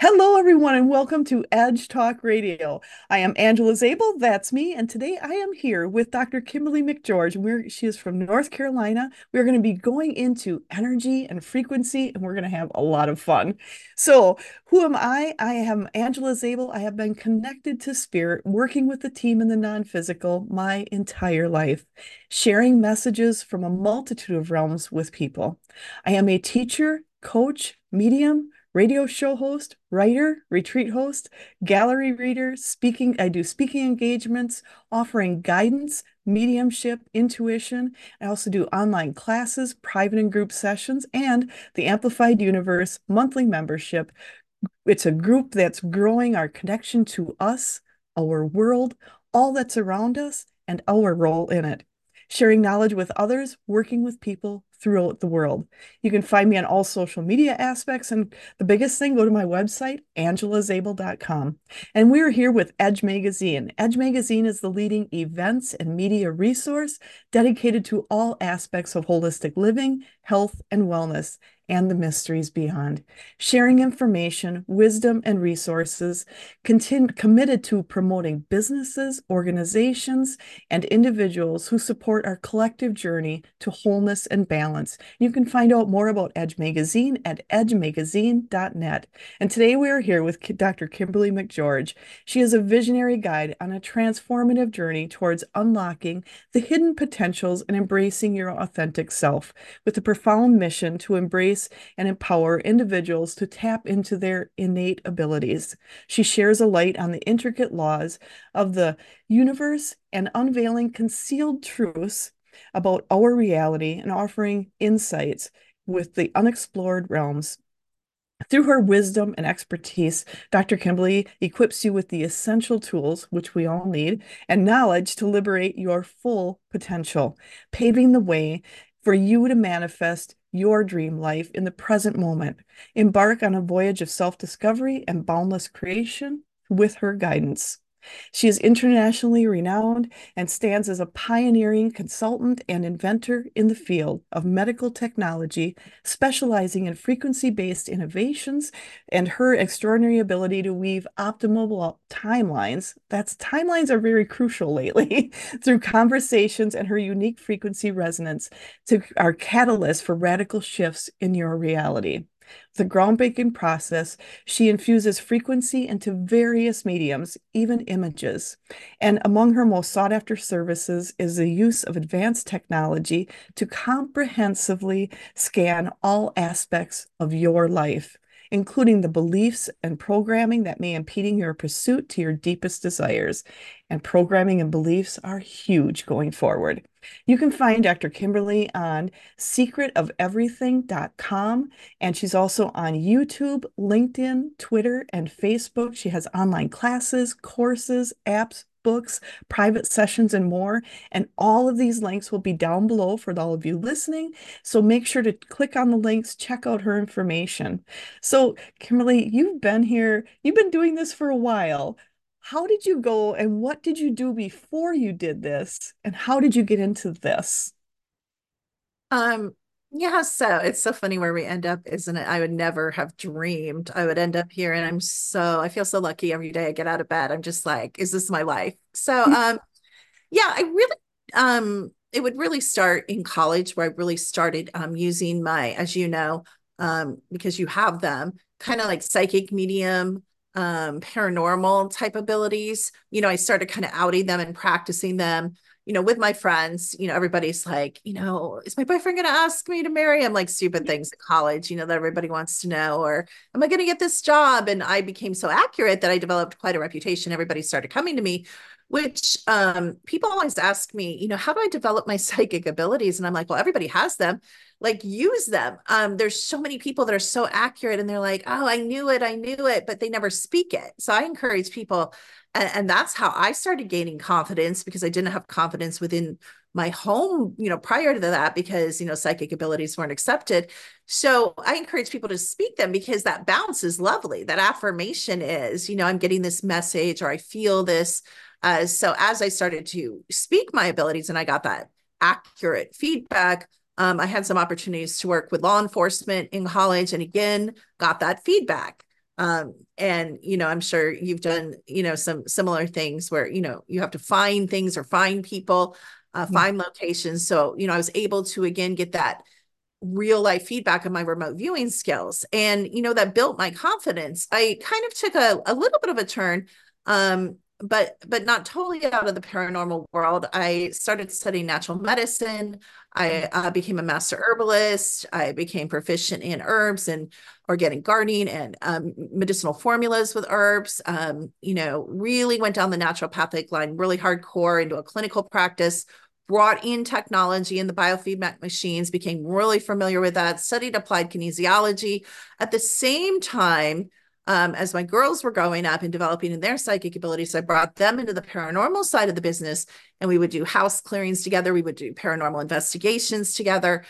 Hello, everyone, and welcome to Edge Talk Radio. I am Angela Zabel, that's me, and today I am here with Dr. Kimberly McGeorge. She is from North Carolina. We're going to be going into energy and frequency, and we're going to have a lot of fun. So, who am I? I am Angela Zabel. I have been connected to spirit, working with the team in the non-physical my entire life, sharing messages from a multitude of realms with people. I am a teacher, coach, medium, radio show host, writer, retreat host, gallery reader, speaking. I do speaking engagements, offering guidance, mediumship, intuition. I also do online classes, private and group sessions, and the Amplified Universe monthly membership. It's a group that's growing our connection to us, our world, all that's around us, and our role in it. Sharing knowledge with others, working with people throughout the world. You can find me on all social media aspects. And the biggest thing, go to my website, angelazabel.com. And we're here with Edge Magazine. Edge Magazine is the leading events and media resource dedicated to all aspects of holistic living, health, and wellness, and the mysteries beyond, sharing information, wisdom, and resources, committed to promoting businesses, organizations, and individuals who support our collective journey to wholeness and balance. You can find out more about Edge Magazine at edgemagazine.net. And today we are here with Dr. Kimberly McGeorge. She is a visionary guide on a transformative journey towards unlocking the hidden potentials and embracing your authentic self, with a profound mission to embrace and empower individuals to tap into their innate abilities. She shares a light on the intricate laws of the universe and unveiling concealed truths about our reality and offering insights with the unexplored realms. Through her wisdom and expertise, Dr. Kimberly equips you with the essential tools, which we all need, and knowledge to liberate your full potential, paving the way for you to manifest your dream life in the present moment. Embark on a voyage of self-discovery and boundless creation with her guidance. She is internationally renowned and stands as a pioneering consultant and inventor in the field of medical technology, specializing in frequency-based innovations, and her extraordinary ability to weave optimal timelines. Timelines are very crucial lately through conversations, and her unique frequency resonance to our catalyst for radical shifts in your reality. The groundbreaking process, she infuses frequency into various mediums, even images. And among her most sought after services is the use of advanced technology to comprehensively scan all aspects of your life, including the beliefs and programming that may impeding your pursuit to your deepest desires. And programming and beliefs are huge going forward. You can find Dr. Kimberly on secretofeverything.com, and she's also on YouTube, LinkedIn, Twitter, and Facebook. She has online classes, courses, apps, books, private sessions, and more. And all of these links will be down below for all of you listening. So make sure to click on the links, check out her information. So, Kimberly, you've been here, you've been doing this for a while. How did you go and what did you do before you did this? And how did you get into this? Um, yeah, so it's so funny where we end up, isn't it? I would never have dreamed I would end up here. And I feel so lucky every day I get out of bed. I'm just like, is this my life? Yeah, it would really start in college where I really started using my, as you know, because you have them, kind of like psychic medium, paranormal type abilities. I started kind of outing them and practicing them, with my friends. Everybody's like, is my boyfriend going to ask me to marry him? Like stupid things at college, that everybody wants to know, or am I going to get this job? And I became so accurate that I developed quite a reputation. Everybody started coming to me, which people always ask me, how do I develop my psychic abilities? And I'm like, well, everybody has them. Like, use them. There's so many people that are so accurate and they're like, oh, I knew it, but they never speak it. So I encourage people. And that's how I started gaining confidence, because I didn't have confidence within my home, prior to that, because, psychic abilities weren't accepted. So I encourage people to speak them, because that bounce is lovely. That affirmation is, I'm getting this message, or I feel this. So as I started to speak my abilities and I got that accurate feedback, I had some opportunities to work with law enforcement in college, and again, got that feedback. And, I'm sure you've done, some similar things where, you have to find things or find people, Yeah. find locations. So, I was able to again get that real life feedback of my remote viewing skills. And, that built my confidence. I kind of took a little bit of a turn, but not totally out of the paranormal world. I started studying natural medicine. I became a master herbalist. I became proficient in herbs and organic gardening and medicinal formulas with herbs. Really went down the naturopathic line, really hardcore into a clinical practice, brought in technology and the biofeedback machines, became really familiar with that, studied applied kinesiology. At the same time, as my girls were growing up and developing in their psychic abilities, I brought them into the paranormal side of the business, and we would do house clearings together. We would do paranormal investigations together.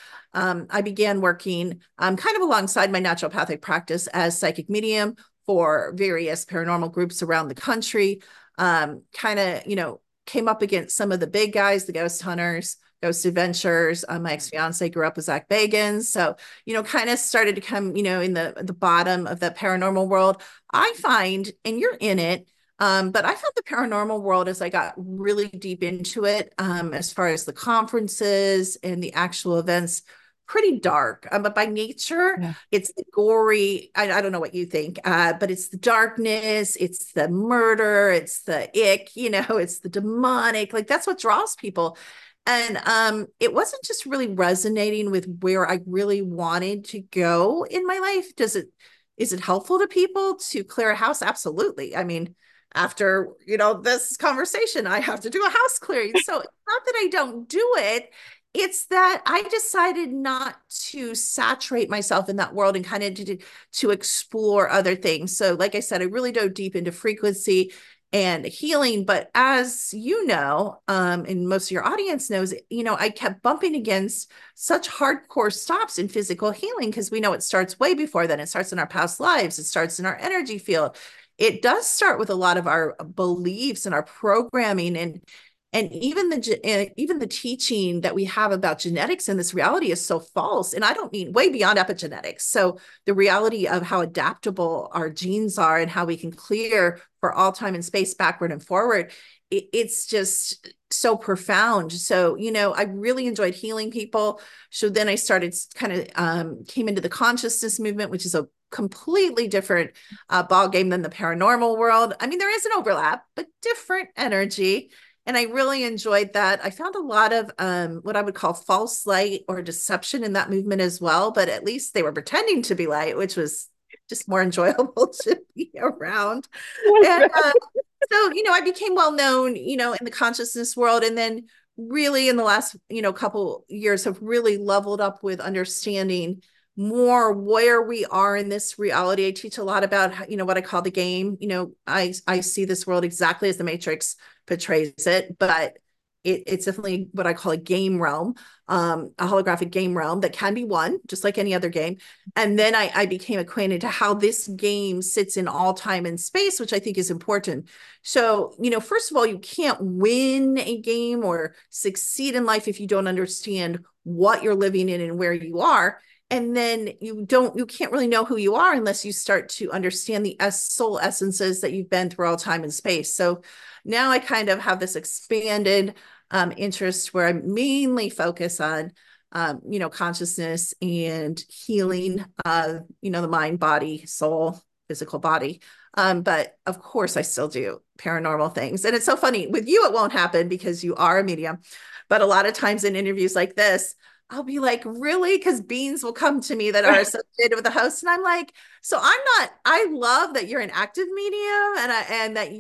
I began working kind of alongside my naturopathic practice as psychic medium for various paranormal groups around the country. Kind of, came up against some of the big guys, the ghost hunters, Ghost Adventures. My ex-fiance grew up with Zach Bagans. So, kind of started to come, in the bottom of the paranormal world. I find, and you're in it, but I found the paranormal world as I got really deep into it, as far as the conferences and the actual events, pretty dark. But by nature, Yeah. it's the gory. I don't know what you think, but it's the darkness, it's the murder, it's the ick, it's the demonic. Like that's what draws people. And it wasn't just really resonating with where I really wanted to go in my life. Is it helpful to people to clear a house? Absolutely. I mean, after this conversation, I have to do a house clearing. So it's not that I don't do it, it's that I decided not to saturate myself in that world and kind of to explore other things. So, like I said, I really dove deep into frequency and healing. But as you know, and most of your audience knows, I kept bumping against such hardcore stops in physical healing because we know it starts way before then. It starts in our past lives, it starts in our energy field. It does start with a lot of our beliefs and our programming, and even the teaching that we have about genetics in this reality is so false. And I don't mean way beyond epigenetics. So the reality of how adaptable our genes are and how we can clear for all time and space backward and forward, it's just so profound. So, I really enjoyed healing people. So then I started kind of came into the consciousness movement, which is a completely different ball game than the paranormal world. I mean, there is an overlap, but different energy. And I really enjoyed that. I found a lot of what I would call false light or deception in that movement as well, but at least they were pretending to be light, which was just more enjoyable to be around. And so, I became well known, in the consciousness world. And then really in the last, couple years have really leveled up with understanding more where we are in this reality. I teach a lot about, what I call the game. I see this world exactly as the Matrix portrays it, but it's definitely what I call a game realm, a holographic game realm that can be won just like any other game. And then I became acquainted to how this game sits in all time and space, which I think is important. So, first of all, you can't win a game or succeed in life if you don't understand what you're living in and where you are. And then you can't really know who you are unless you start to understand the soul essences that you've been through all time and space. So now I kind of have this expanded interest where I mainly focus on, consciousness and healing, the mind, body, soul, physical body. But of course, I still do paranormal things. And it's so funny with you, it won't happen because you are a medium. But a lot of times in interviews like this, I'll be like, really? Because beings will come to me that are associated with the host. And I'm like, so I love that you're an active medium and that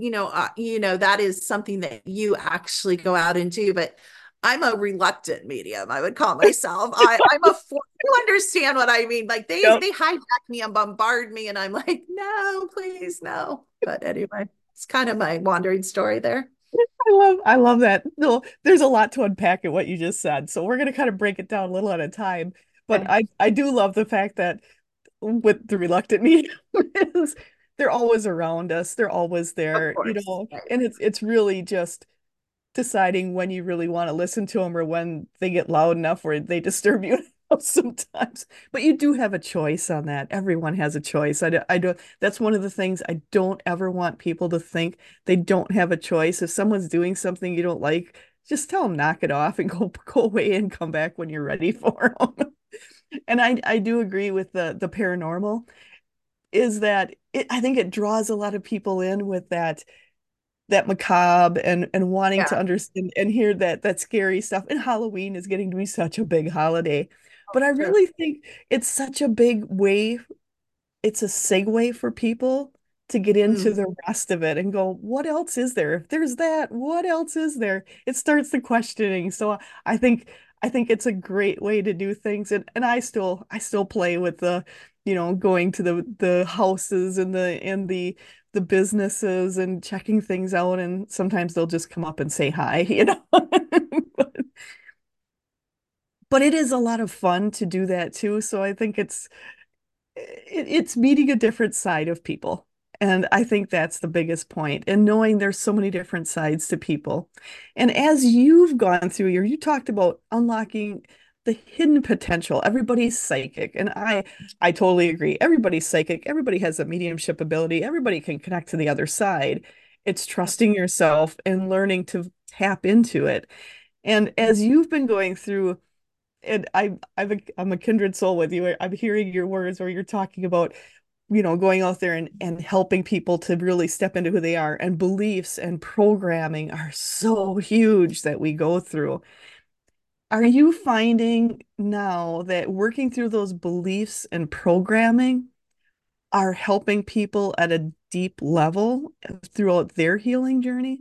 that is something that you actually go out and do. But I'm a reluctant medium, I would call myself. You understand what I mean? Like Yep. they hijack me and bombard me. And I'm like, no, please, no. But anyway, it's kind of my wandering story there. I love that. No, there's a lot to unpack in what you just said. So we're gonna kind of break it down a little at a time. But Okay. I do love the fact that with the reluctant mediums, they're always around us. They're always Of there, course. Right. and it's really just deciding when you really want to listen to them or when they get loud enough where they disturb you. sometimes. But you do have a choice on that. Everyone has a choice. I don't, that's one of the things I don't ever want people to think they don't have a choice. If someone's doing something you don't like, just tell them knock it off and go away and come back when you're ready for them. And I do agree with the paranormal is that I think it draws a lot of people in with that macabre and wanting to Yeah. understand and hear that scary stuff. And Halloween is getting to be such a big holiday. But I True. really think it's such a big way, it's a segue for people to get into Mm. the rest of it and go, what else is there? If there's that, what else is there? It starts the questioning. So I think it's a great way to do things. And I still play with going to the houses and the businesses and checking things out. And sometimes they'll just come up and say hi. But it is a lot of fun to do that too. So I think it's meeting a different side of people. And I think that's the biggest point, and knowing there's so many different sides to people. And as you've gone through you talked about unlocking the hidden potential. Everybody's psychic. And I totally agree. Everybody's psychic. Everybody has a mediumship ability. Everybody can connect to the other side. It's trusting yourself and learning to tap into it. And as you've been going through and I'm a kindred soul with you. I'm hearing your words where you're talking about, going out there and helping people to really step into who they are. And beliefs and programming are so huge that we go through. Are you finding now that working through those beliefs and programming are helping people at a deep level throughout their healing journey?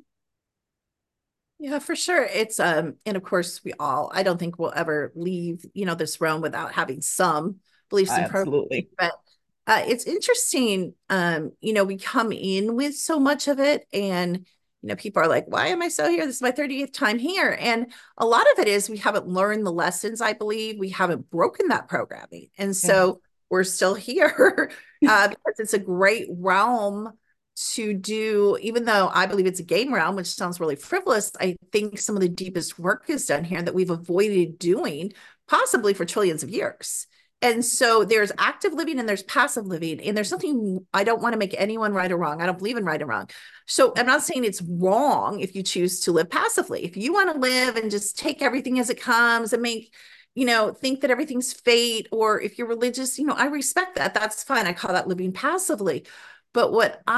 Yeah, for sure. And of course I don't think we'll ever leave, this realm without having some beliefs and programs. Absolutely. But it's interesting. We come in with so much of it, and people are like, why am I so here? This is my 30th time here. And a lot of it is we haven't learned the lessons, I believe. We haven't broken that programming. And Yeah. so we're still here because it's a great realm to do, even though I believe it's a game realm, which sounds really frivolous. I think some of the deepest work is done here that we've avoided doing, possibly for trillions of years. And so there's active living and there's passive living. And there's something, I don't want to make anyone right or wrong. I don't believe in right and wrong. So I'm not saying it's wrong if you choose to live passively. If you want to live and just take everything as it comes and think that everything's fate, or if you're religious, I respect that. That's fine. I call that living passively. But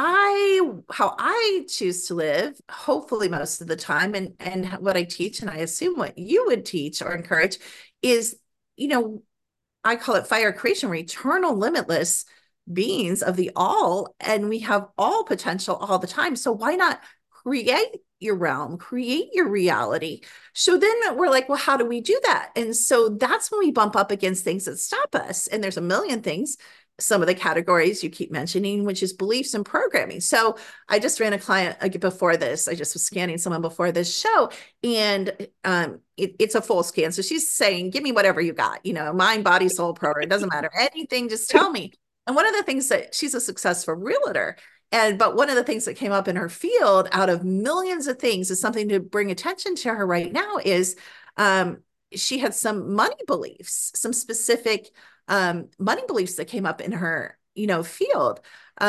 how I choose to live, hopefully most of the time, and what I teach, and I assume what you would teach or encourage, is, you know, I call it fire creation. We're eternal, limitless beings of the all, and we have all potential all the time. So why not create your realm, create your reality? So then we're like, well, how do we do that? And so that's when we bump up against things that stop us. And there's a million things. Some of the categories you keep mentioning, which is beliefs and programming. So I just ran a client before this. I just was scanning someone before this show, and it's a full scan. So she's saying, give me whatever you got, mind, body, soul, program. It doesn't matter. Anything, just tell me. And one of the things that she's a successful realtor. But one of the things that came up in her field out of millions of things is something to bring attention to her right now is she had some money beliefs, some specific money beliefs that came up in her, field.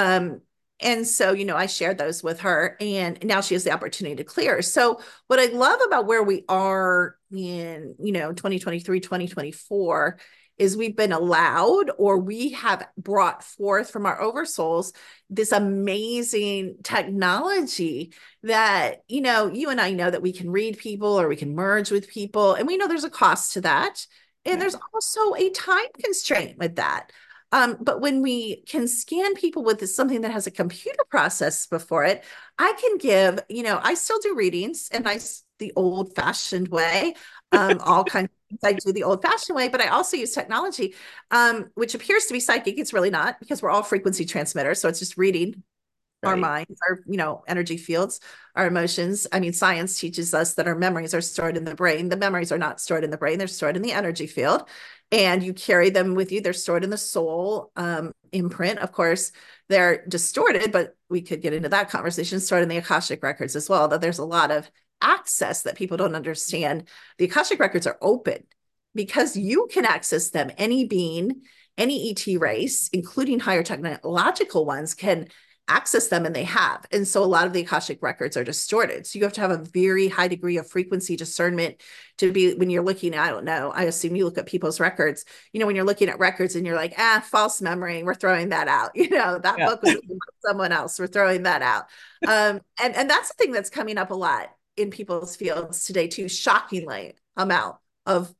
And so, I shared those with her, and now she has the opportunity to clear. So what I love about where we are in, 2023, 2024 is we've been allowed, or we have brought forth from our oversouls this amazing technology that, you and I know that we can read people or we can merge with people, and we know there's a cost to that. And Yeah. there's also a time constraint with that. But when we can scan people with something that has a computer process before it, I can give, I still do readings, and the old fashioned way, all kinds of things I do the old fashioned way, but I also use technology, which appears to be psychic. It's really not, because we're all frequency transmitters. So it's just reading our Right. minds, our, energy fields, our emotions. I mean, science teaches us that our memories are stored in the brain. The memories are not stored in the brain, they're stored in the energy field, and you carry them with you. They're stored in the soul imprint. Of course, they're distorted, but we could get into that conversation, stored in the Akashic records as well, that there's a lot of access that people don't understand. The Akashic records are open. because you can access them. Any being, any ET race, including higher technological ones, can access them, and they have. And so a lot of the Akashic records are distorted. So you have to have a very high degree of frequency discernment to be, when you're looking, I don't know, I assume you look at people's records, when you're looking at records and you're like, false memory, we're throwing that out. That Yeah. book was written by someone else, we're throwing that out. And that's the thing that's coming up a lot in people's fields today too, shockingly amount of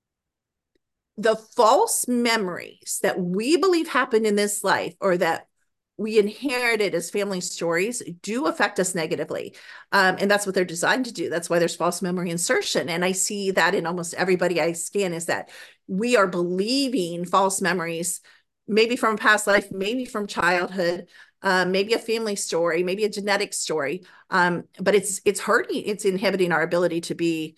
the false memories that we believe happened in this life, or that we inherited as family stories, do affect us negatively. And that's what they're designed to do. That's why there's false memory insertion. And I see that in almost everybody I scan, is that we are believing false memories, maybe from a past life, maybe from childhood, maybe a family story, maybe a genetic story. But it's hurting, it's inhibiting our ability to be,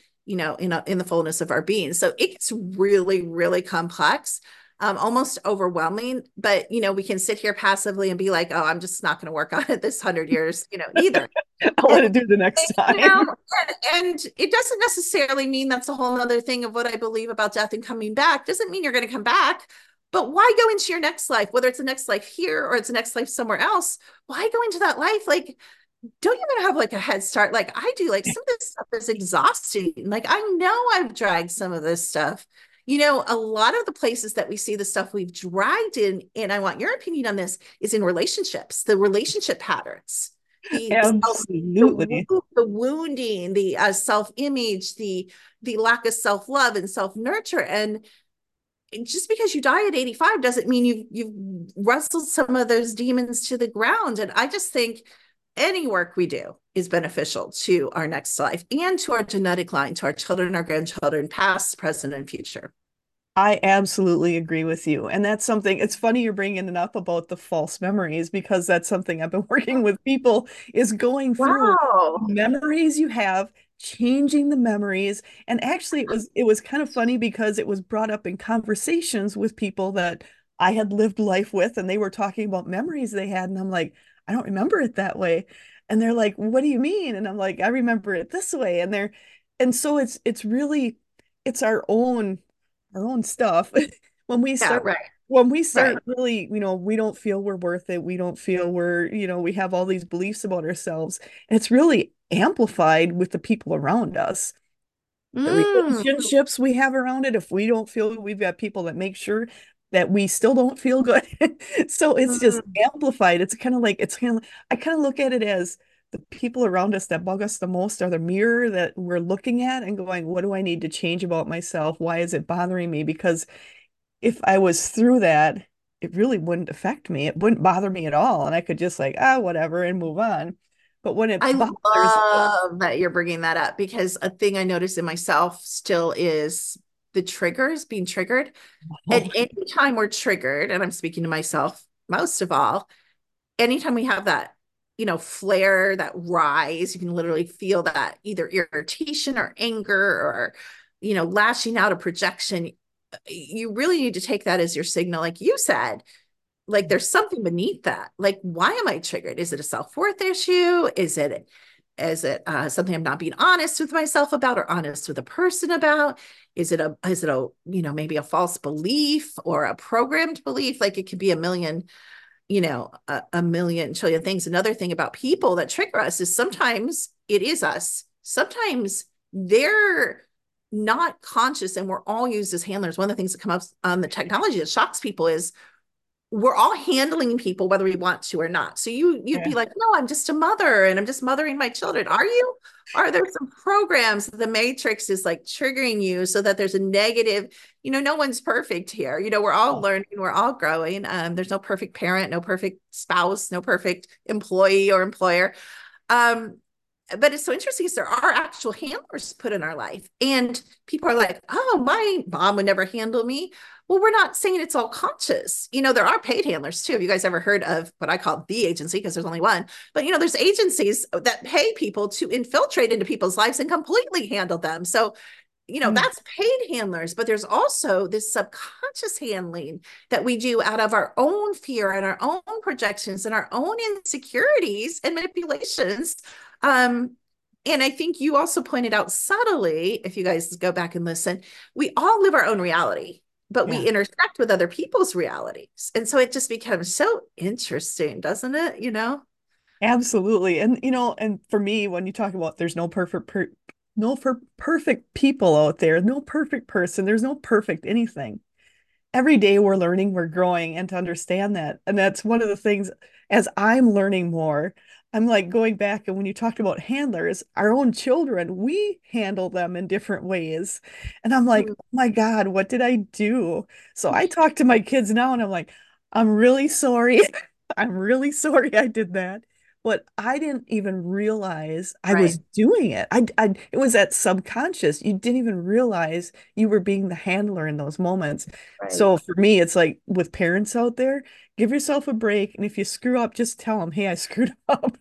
in the fullness of our being. So it gets really, really complex, almost overwhelming. But we can sit here passively and be like, "Oh, I'm just not going to work on it this 100 years," either. I'll let And it do the next time. and it doesn't necessarily mean, that's a whole other thing of what I believe about death and coming back. Doesn't mean you're going to come back. But why go into your next life, whether it's a next life here or it's a next life somewhere else? Why go into that life? Like, don't you want to have like a head start like I do? Like, some of this stuff is exhausting. Like, I know I've dragged some of this stuff. A lot of the places that we see the stuff we've dragged in, and I want your opinion on this, is in relationships, the relationship patterns, the Absolutely. the wounding, the self-image, the lack of self-love and self-nurture. And just because you die at 85 doesn't mean you've wrestled some of those demons to the ground. And I just think any work we do is beneficial to our next life and to our genetic line, to our children, our grandchildren, past, present, and future. I absolutely agree with you. And that's something, it's funny you're bringing it up about the false memories, because that's something I've been working with people, is going through Wow. memories you have, changing the memories. And actually it was kind of funny because it was brought up in conversations with people that I had lived life with, and they were talking about memories they had, and I'm like, I don't remember it that way. And they're like, what do you mean? And I'm like, I remember it this way. And so it's really, it's our own stuff. when we Yeah, start right, when we right. start really, we don't feel we're worth it, we don't feel we have all these beliefs about ourselves, and it's really amplified with the people around us, the Mm, relationships we have around it. If we don't feel, we've got people that make sure that we still don't feel good. So it's just mm. amplified. I kind of look at it as the people around us that bug us the most are the mirror that we're looking at and going, what do I need to change about myself? Why is it bothering me? Because if I was through that, it really wouldn't affect me. It wouldn't bother me at all. And I could just like, whatever, and move on. But when it I bothers us, love that you're bringing that up, because a thing I notice in myself still is the triggers, being triggered. oh, At any time we're triggered, and I'm speaking to myself most of all, anytime we have that, flare, that rise, you can literally feel that either irritation or anger or, lashing out, a projection. You really need to take that as your signal, like you said. Like, there's something beneath that. Like, why am I triggered? Is it a self-worth issue? Is it something I'm not being honest with myself about, or honest with a person about? Is it a maybe a false belief or a programmed belief? Like, it could be a million, a million trillion things. Another thing about people that trigger us is sometimes it is us. Sometimes they're not conscious, and we're all used as handlers. One of the things that come up on the technology that shocks people is we're all handling people whether we want to or not. So you'd yeah. be like, no, I'm just a mother and I'm just mothering my children. Are you? Are there some programs the matrix is like triggering you so that there's a negative, no one's perfect here. We're all Oh, learning, we're all growing. There's no perfect parent, no perfect spouse, no perfect employee or employer. Um, but it's so interesting because there are actual handlers put in our life. And people are like, oh, my mom would never handle me. Well, we're not saying it's all conscious. There are paid handlers too. Have you guys ever heard of what I call the agency? Because there's only one. But, there's agencies that pay people to infiltrate into people's lives and completely handle them. So, mm. that's paid handlers. But there's also this subconscious handling that we do out of our own fear and our own projections and our own insecurities and manipulations. Um, And I think you also pointed out subtly, if you guys go back and listen, we all live our own reality, but we Yeah. intersect with other people's realities. And so it just becomes so interesting, doesn't it? Absolutely. And and for me, when you talk about there's no perfect people out there, no perfect person, there's no perfect anything. Every day we're learning, we're growing, and to understand that. And that's one of the things as I'm learning more, I'm like going back and when you talked about handlers, our own children, we handle them in different ways. And I'm like, Mm. oh my God, what did I do? So I talk to my kids now and I'm like, I'm really sorry. I'm really sorry I did that. But I didn't even realize I was Right, doing it. It was that subconscious. You didn't even realize you were being the handler in those moments. right. So for me, it's like with parents out there, give yourself a break. And if you screw up, just tell them, hey, I screwed up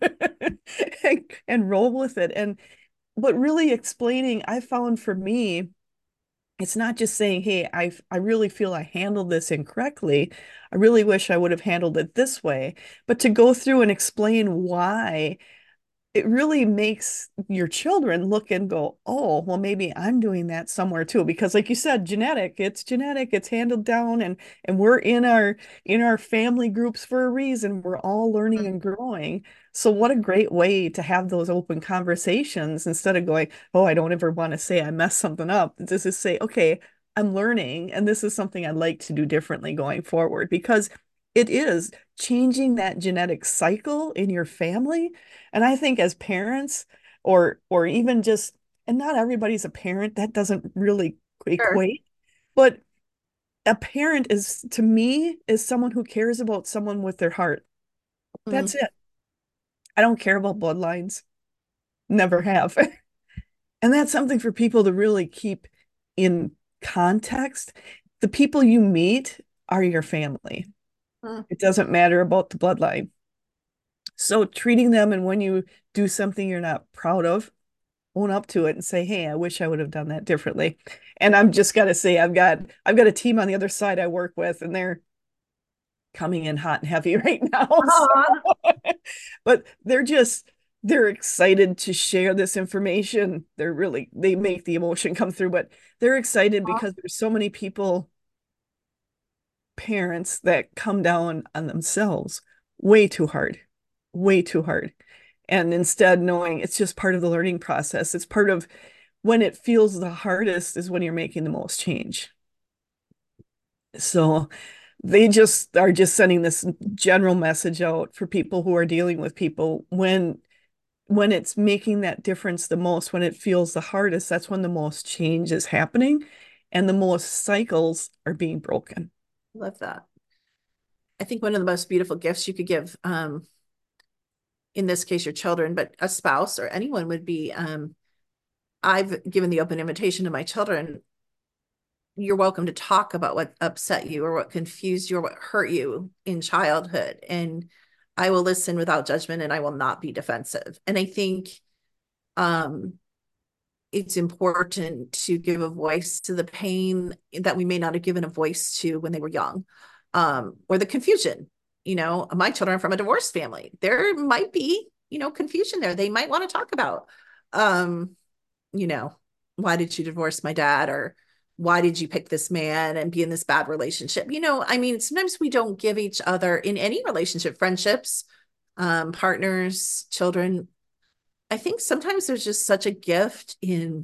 and roll with it. But really explaining, I found for me, it's not just saying, hey, I really feel I handled this incorrectly. I really wish I would have handled it this way. But to go through and explain why it really makes your children look and go, oh, well, maybe I'm doing that somewhere too. Because like you said, genetic, it's handled down and we're in our family groups for a reason. We're all learning and growing. So what a great way to have those open conversations instead of going, oh, I don't ever want to say I messed something up. This is say, okay, I'm learning and this is something I'd like to do differently going forward because it is changing that genetic cycle in your family and I think as parents or even just and not everybody's a parent, that doesn't really Sure. equate, but a parent is to me is someone who cares about someone with their heart. That's Mm. it. I don't care about bloodlines. Never have. And that's something for people to really keep in context. The people you meet are your family. Mm. It doesn't matter about the bloodline. So treating them and when you do something you're not proud of, own up to it and say, "Hey, I wish I would have done that differently." And I'm just gotta say, I've got a team on the other side I work with, and they're coming in hot and heavy right now. So, Aw. but they're excited to share this information. They make the emotion come through, but they're excited because there's so many people, parents that come down on themselves way too hard, way too hard. And instead knowing it's just part of the learning process. It's part of when it feels the hardest is when you're making the most change. So they just are just sending this general message out for people who are dealing with people when it's making that difference the most, when it feels the hardest, that's when the most change is happening and the most cycles are being broken. Love that. I think one of the most beautiful gifts you could give, in this case, your children, but a spouse or anyone would be, I've given the open invitation to my children. You're welcome to talk about what upset you or what confused you or what hurt you in childhood. And I will listen without judgment and I will not be defensive. And I think um, it's important to give a voice to the pain that we may not have given a voice to when they were young, or the confusion. My children are from a divorced family. There might be, confusion there. They might want to talk about, um, you know, why did you divorce my dad? Or why did you pick this man and be in this bad relationship? I mean, sometimes we don't give each other in any relationship, friendships, partners, children. I think sometimes there's just such a gift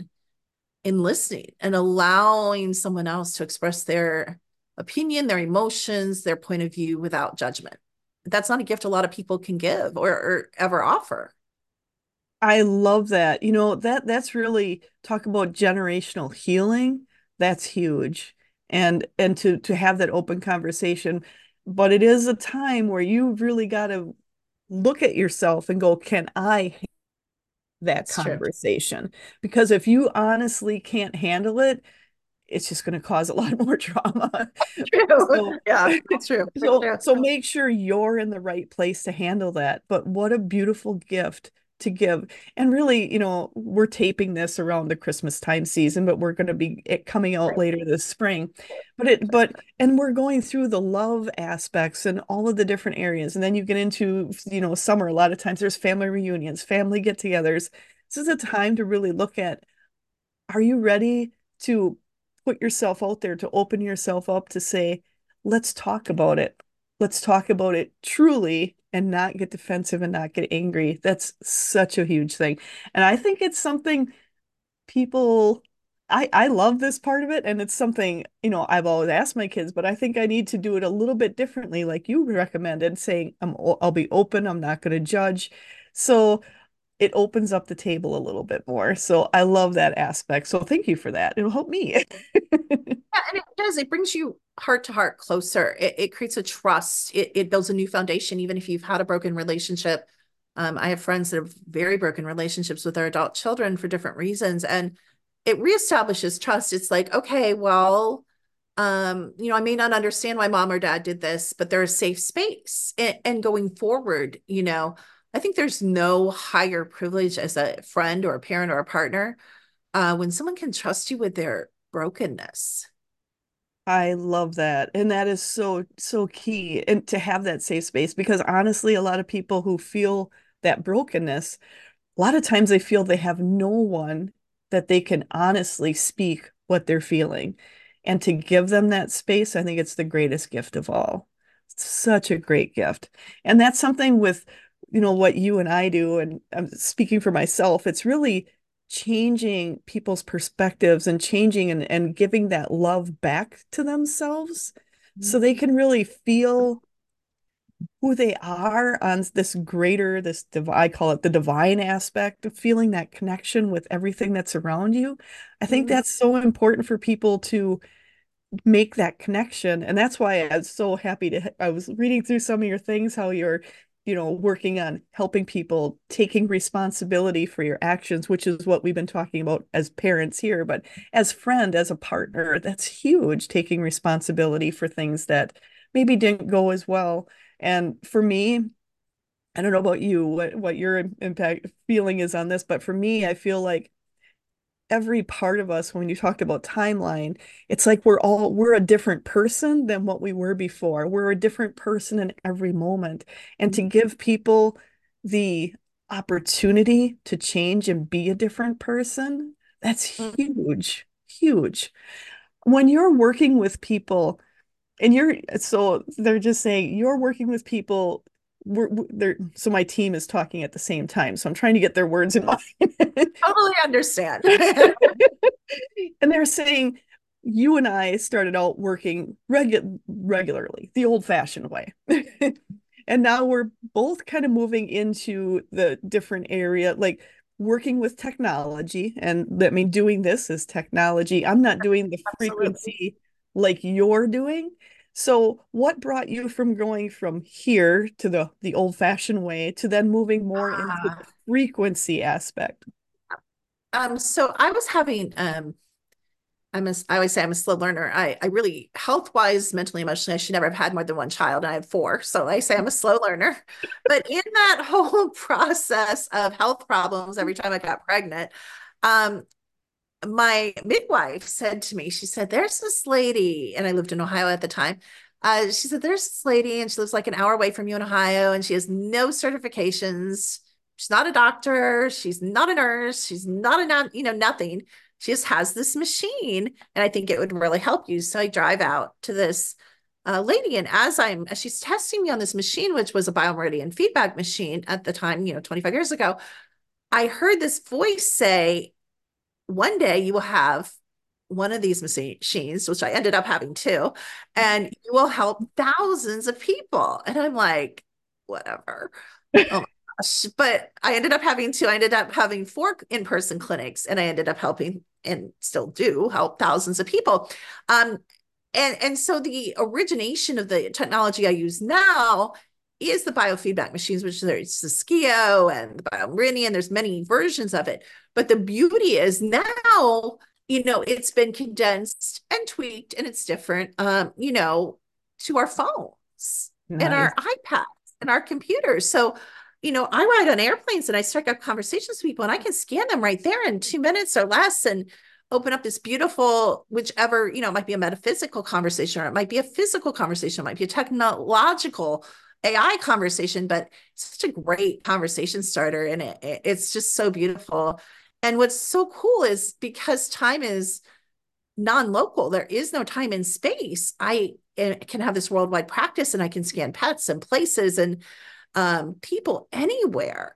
in listening and allowing someone else to express their opinion, their emotions, their point of view without judgment. That's not a gift a lot of people can give or ever offer. I love that. That's really talk about generational healing. That's huge. And to have that open conversation, but it is a time where you really got to look at yourself and go, can I handle that It's true. conversation? Because if you honestly can't handle it, it's just going to cause a lot more trauma. True. So, Yeah, it's true. It's true. so make sure you're in the right place to handle that. But what a beautiful gift to give. And really, we're taping this around the Christmas time season, but we're going to be it coming out Right. later this spring. And we're going through the love aspects and all of the different areas. And then you get into, summer. A lot of times there's family reunions, family get-togethers. This is a time to really look at, are you ready to put yourself out there, to open yourself up to say, let's talk about it. Let's talk about it truly and not get defensive and not get angry. That's such a huge thing. And I think it's something people I love this part of it, and it's something, I've always asked my kids, but I think I need to do it a little bit differently, like you recommended, saying I'll be open, I'm not going to judge. So it opens up the table a little bit more. So I love that aspect. So thank you for that. It'll help me. Yeah, and it does. It brings you heart to heart closer. It creates a trust. It builds a new foundation, even if you've had a broken relationship. I have friends that have very broken relationships with their adult children for different reasons, and it reestablishes trust. It's like, okay, well, I may not understand why mom or dad did this, but they're a safe space. And going forward, I think there's no higher privilege as a friend or a parent or a partner when someone can trust you with their brokenness. I love that. And that is so, so key. And to have that safe space, because honestly, a lot of people who feel that brokenness, a lot of times they feel they have no one that they can honestly speak what they're feeling. And to give them that space, I think it's the greatest gift of all. It's such a great gift. And that's something with, what you and I do, and I'm speaking for myself, it's really changing people's perspectives and changing and giving that love back to themselves so they can really feel who they are on this greater, I call it the divine aspect of feeling that connection with everything that's around you. I think Mhm. that's so important for people to make that connection. And that's why I was so happy I was reading through some of your things, how you're, working on helping people, taking responsibility for your actions, which is what we've been talking about as parents here. But as friend, as a partner, that's huge, taking responsibility for things that maybe didn't go as well. And for me, I don't know about you, what your impact feeling is on this, but for me, I feel like every part of us, when you talked about timeline, it's like we're a different person than what we were before. We're a different person in every moment. And to give people the opportunity to change and be a different person, that's huge, huge. When you're working with people, and so they're just saying you're working with people. So my team is talking at the same time. So I'm trying to get their words in mind. Totally understand. And they're saying you and I started out working regularly, the old-fashioned way. And now we're both kind of moving into the different area, like working with technology. And I mean, doing this is technology. I'm not doing the Absolutely. frequency like you're doing. So what brought you from going from here to the old-fashioned way to then moving more into the Ah. frequency aspect? So I was having I always say I'm a slow learner. I really health wise, mentally, emotionally, I should never have had more than one child. And I have four. So I say I'm a slow learner. But in that whole process of health problems, every time I got pregnant, um, my midwife said to me, she said, there's this lady, and I lived in Ohio at the time. She said, there's this lady, and she lives like an hour away from you in Ohio, and she has no certifications. She's not a doctor. She's not a nurse. She's not nothing. She just has this machine, and I think it would really help you. So I drive out to this lady, and as she's testing me on this machine, which was a biomeridian feedback machine at the time, 25 years ago, I heard this voice say, one day you will have one of these machines, which I ended up having two, and you will help thousands of people. And I'm like, whatever. Oh my gosh. But I ended up having two. I ended up having four in-person clinics, and I ended up helping and still do help thousands of people. Um, and so the origination of the technology I use now is the biofeedback machines, which there's the Skio and the BioMeridian. There's many versions of it. But the beauty is now, it's been condensed and tweaked and it's different, to our phones and Nice. our iPads and our computers. So, I ride on airplanes and I strike up conversations with people and I can scan them right there in 2 minutes or less and open up this beautiful, whichever, it might be a metaphysical conversation or it might be a physical conversation, it might be a technological AI conversation, but it's such a great conversation starter, and it's just so beautiful. And what's so cool is because time is non-local, there is no time and space. I can have this worldwide practice, and I can scan pets and places and people anywhere.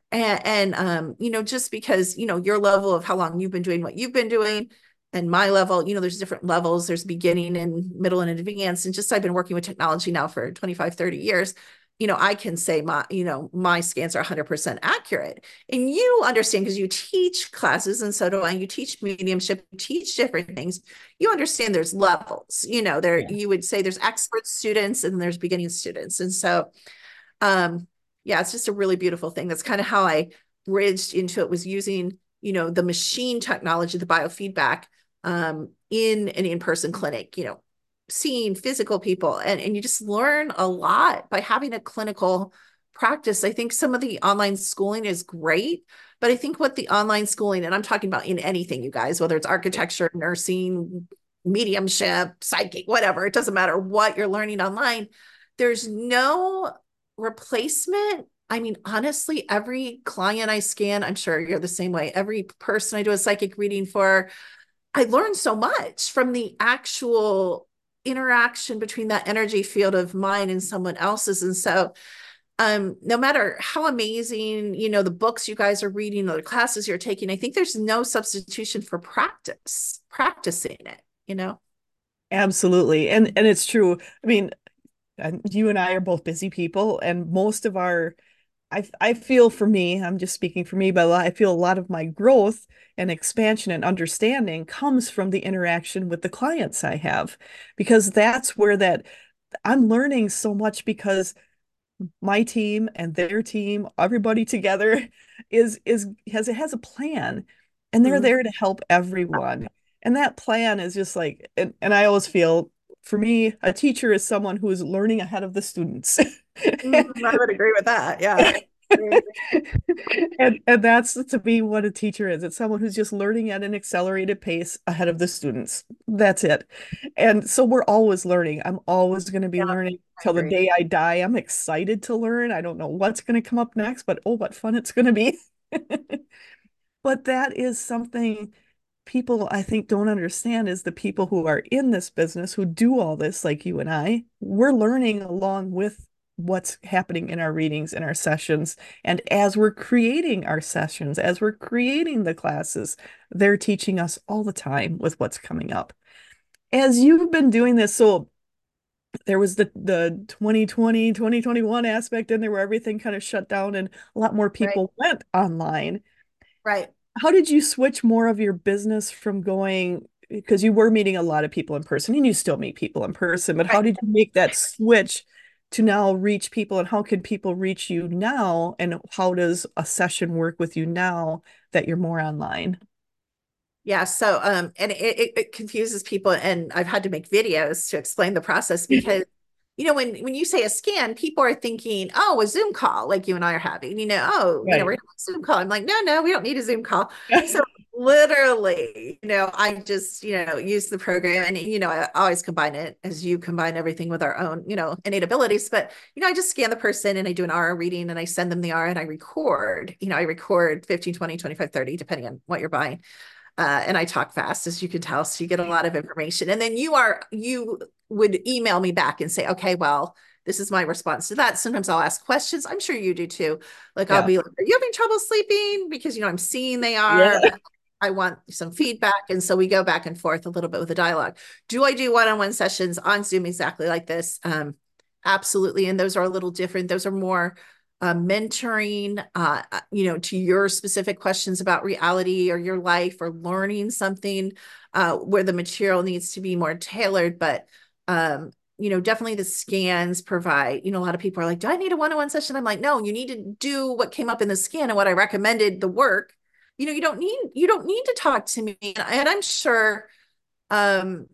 Just because, your level of how long you've been doing what you've been doing and my level, there's different levels. There's beginning and middle and advanced. And just I've been working with technology now for 25, 30 years. I can say my scans are 100% accurate. And you understand because you teach classes, and so do I. You teach mediumship, you teach different things. You understand there's levels, there Yeah. you would say there's expert students and there's beginning students. And so um, yeah, it's just a really beautiful thing. That's kind of how I bridged into it, was using, the machine technology, the biofeedback, in an in-person clinic, seeing physical people, and you just learn a lot by having a clinical practice. I think some of the online schooling is great, but I think what the online schooling, and I'm talking about in anything, you guys, whether it's architecture, nursing, mediumship, psychic, whatever, it doesn't matter what you're learning online. There's no replacement. I mean, honestly, every client I scan, I'm sure you're the same way. Every person I do a psychic reading for, I learn so much from the actual interaction between that energy field of mine and someone else's. And so, no matter how amazing, the books you guys are reading or the classes you're taking, I think there's no substitution for practicing it. Absolutely. And it's true. I mean, you and I are both busy people, and most of our I feel, for me, I'm just speaking for me, but I feel a lot of my growth and expansion and understanding comes from the interaction with the clients I have, because that's where that I'm learning so much, because my team and their team, everybody together has a plan, and they're Mhm. there to help everyone. And that plan is just like, and I always feel, for me, a teacher is someone who is learning ahead of the students. I would agree with that. Yeah. And that's to me what a teacher is. It's someone who's just learning at an accelerated pace ahead of the students. That's it. And so we're always learning. I'm always going to be Yeah, learning I till the agree. day I die. I'm excited to learn. I don't know what's going to come up next, but oh, what fun it's going to be. But that is something people, I think, don't understand, is the people who are in this business, who do all this, like you and I, we're learning along with what's happening in our readings, in our sessions. And as we're creating our sessions, as we're creating the classes, they're teaching us all the time with what's coming up. As you've been doing this, so there was the 2020, 2021 aspect in there where everything kind of shut down and a lot more Right. people went online. Right. How did you switch more of your business from going, because you were meeting a lot of people in person and you still meet people in person, but how Right. did you make that switch to now reach people, and how can people reach you now, and how does a session work with you now that you're more online? Yeah. So, and it confuses people, and I've had to make videos to explain the process because, when you say a scan, people are thinking, oh, a Zoom call like you and I are having, we're Right. having a Zoom call. I'm like, no, we don't need a Zoom call. So literally, I just, use the program, and, I always combine it as you combine everything with our own, innate abilities. But, I just scan the person and I do an aura reading and I send them the aura and I record 15, 20, 25, 30, depending on what you're buying. And I talk fast, as you can tell, so you get a lot of information. And then you would email me back and say, okay, well, this is my response to that. Sometimes I'll ask questions. I'm sure you do too. Like I'll Yeah. be like, are you having trouble sleeping? Because I'm seeing they Yeah. are, but I want some feedback. And so we go back and forth a little bit with the dialogue. Do I do one-on-one sessions on Zoom exactly like this? Absolutely. And those are a little different. Those are more mentoring, to your specific questions about reality or your life or learning something, where the material needs to be more tailored. But, definitely the scans provide, a lot of people are like, do I need a one-on-one session? I'm like, no, you need to do what came up in the scan and what I recommended, the work. You don't need to talk to me. And I'm sure, um,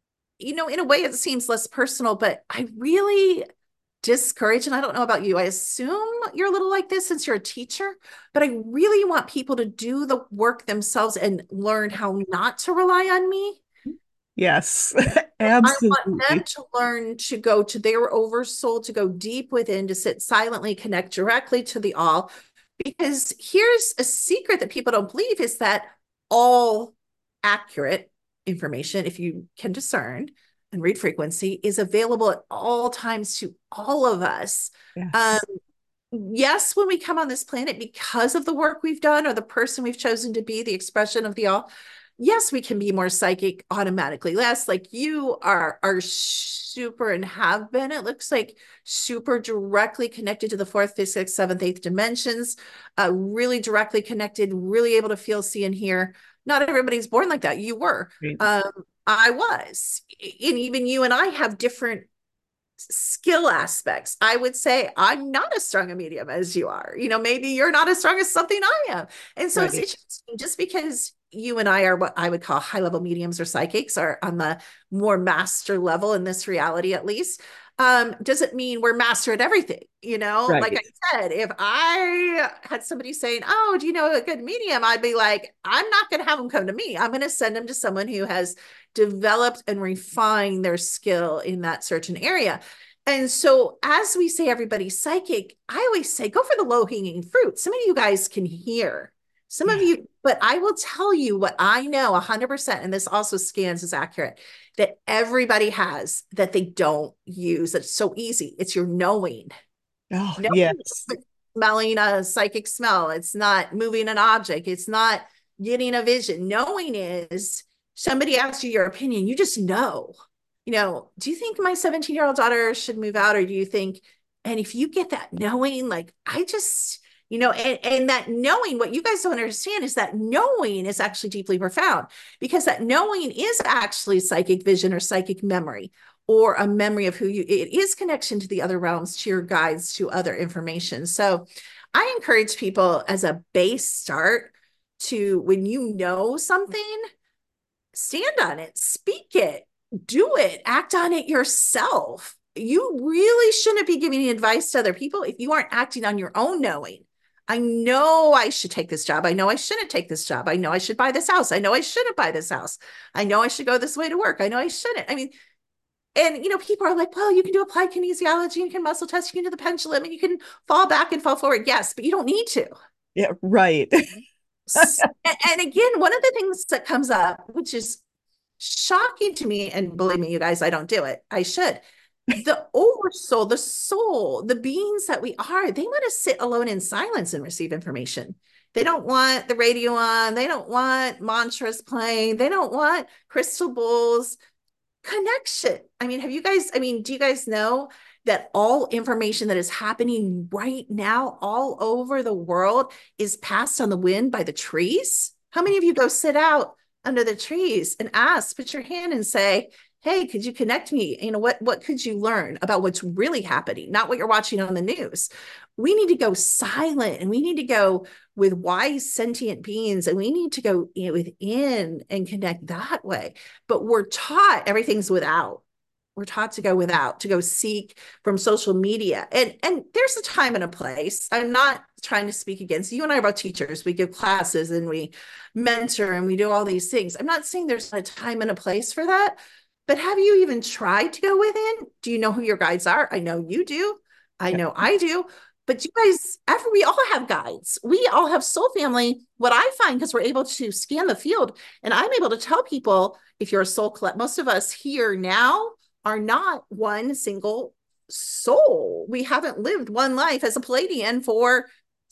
in a way it seems less personal, but I really discourage, and I don't know about you, I assume you're a little like this since you're a teacher, but I really want people to do the work themselves and learn how not to rely on me. Yes, I want them absolutely. to learn to go to their oversoul, to go deep within, to sit silently, connect directly to the all. Because here's a secret that people don't believe is that all accurate information, if you can discern and read frequency, is available at all times to all of us. Um, Yes. yes, when we come on this planet, because of the work we've done or the person we've chosen to be, the expression of the all, yes, we can be more psychic automatically. Less like you are super and have been, it looks like super directly connected to the fourth, fifth, sixth, seventh, eighth dimensions, really directly connected, really able to feel, see, and hear. Not everybody's born like that. You were. Right. Um, I was. And even you and I have different skill aspects. I would say I'm not as strong a medium as you are. Maybe you're not as strong as something I am. And so it's Right. interesting just because you and I are what I would call high level mediums or psychics are on the more master level in this reality, at least. Doesn't mean we're master at everything. Like Right. I said, if I had somebody saying, "Oh, do you know a good medium?" I'd be like, I'm not going to have them come to me. I'm going to send them to someone who has developed and refined their skill in that certain area. And so, as we say, everybody's psychic, I always say, go for the low hanging fruit. Some of you guys can hear, some of Yeah. you, but I will tell you what I know 100%, and this also scans as accurate, that everybody has that they don't use. That's so easy. It's your knowing. Oh, Knowing yes. is smelling a psychic smell. It's not moving an object. It's not getting a vision. Knowing is somebody asks you your opinion. You just know. Do you think my 17-year-old daughter should move out? Or do you think, and if you get that knowing, like I just, and that knowing, what you guys don't understand is that knowing is actually deeply profound because that knowing is actually psychic vision or psychic memory or a memory of who you, it is connection to the other realms, to your guides, to other information. So I encourage people as a base start to, when you know something, stand on it, speak it, do it, act on it yourself. You really shouldn't be giving advice to other people if you aren't acting on your own knowing. I know I should take this job. I know I shouldn't take this job. I know I should buy this house. I know I shouldn't buy this house. I know I should go this way to work. I know I shouldn't. I mean, and people are like, well, you can do applied kinesiology, you can muscle test, you can do the pendulum, and you can fall back and fall forward. Yes, but you don't need to. Yeah. Right. And again, one of the things that comes up, which is shocking to me, and believe me, you guys, I don't do it. I should. The oversoul, the soul, the beings that we are, they want to sit alone in silence and receive information. They don't want the radio on. They don't want mantras playing. They don't want crystal bowls. Connection. Do you guys know that all information that is happening right now all over the world is passed on the wind by the trees? How many of you go sit out under the trees and ask, put your hand and say, hey, could you connect me? What could you learn about what's really happening, not what you're watching on the news? We need to go silent and we need to go with wise sentient beings and we need to go within and connect that way. But we're taught everything's without. We're taught to go without, to go seek from social media. And there's a time and a place. I'm not trying to speak against you and I are both teachers. We give classes and we mentor and we do all these things. I'm not saying there's a time and a place for that. But have you even tried to go within? Do you know who your guides are? I know you do. I Yeah. know I do. But you guys, we all have guides. We all have soul family. What I find, because we're able to scan the field, and I'm able to tell people if you're a soul collect, most of us here now are not one single soul. We haven't lived one life as a Palladian for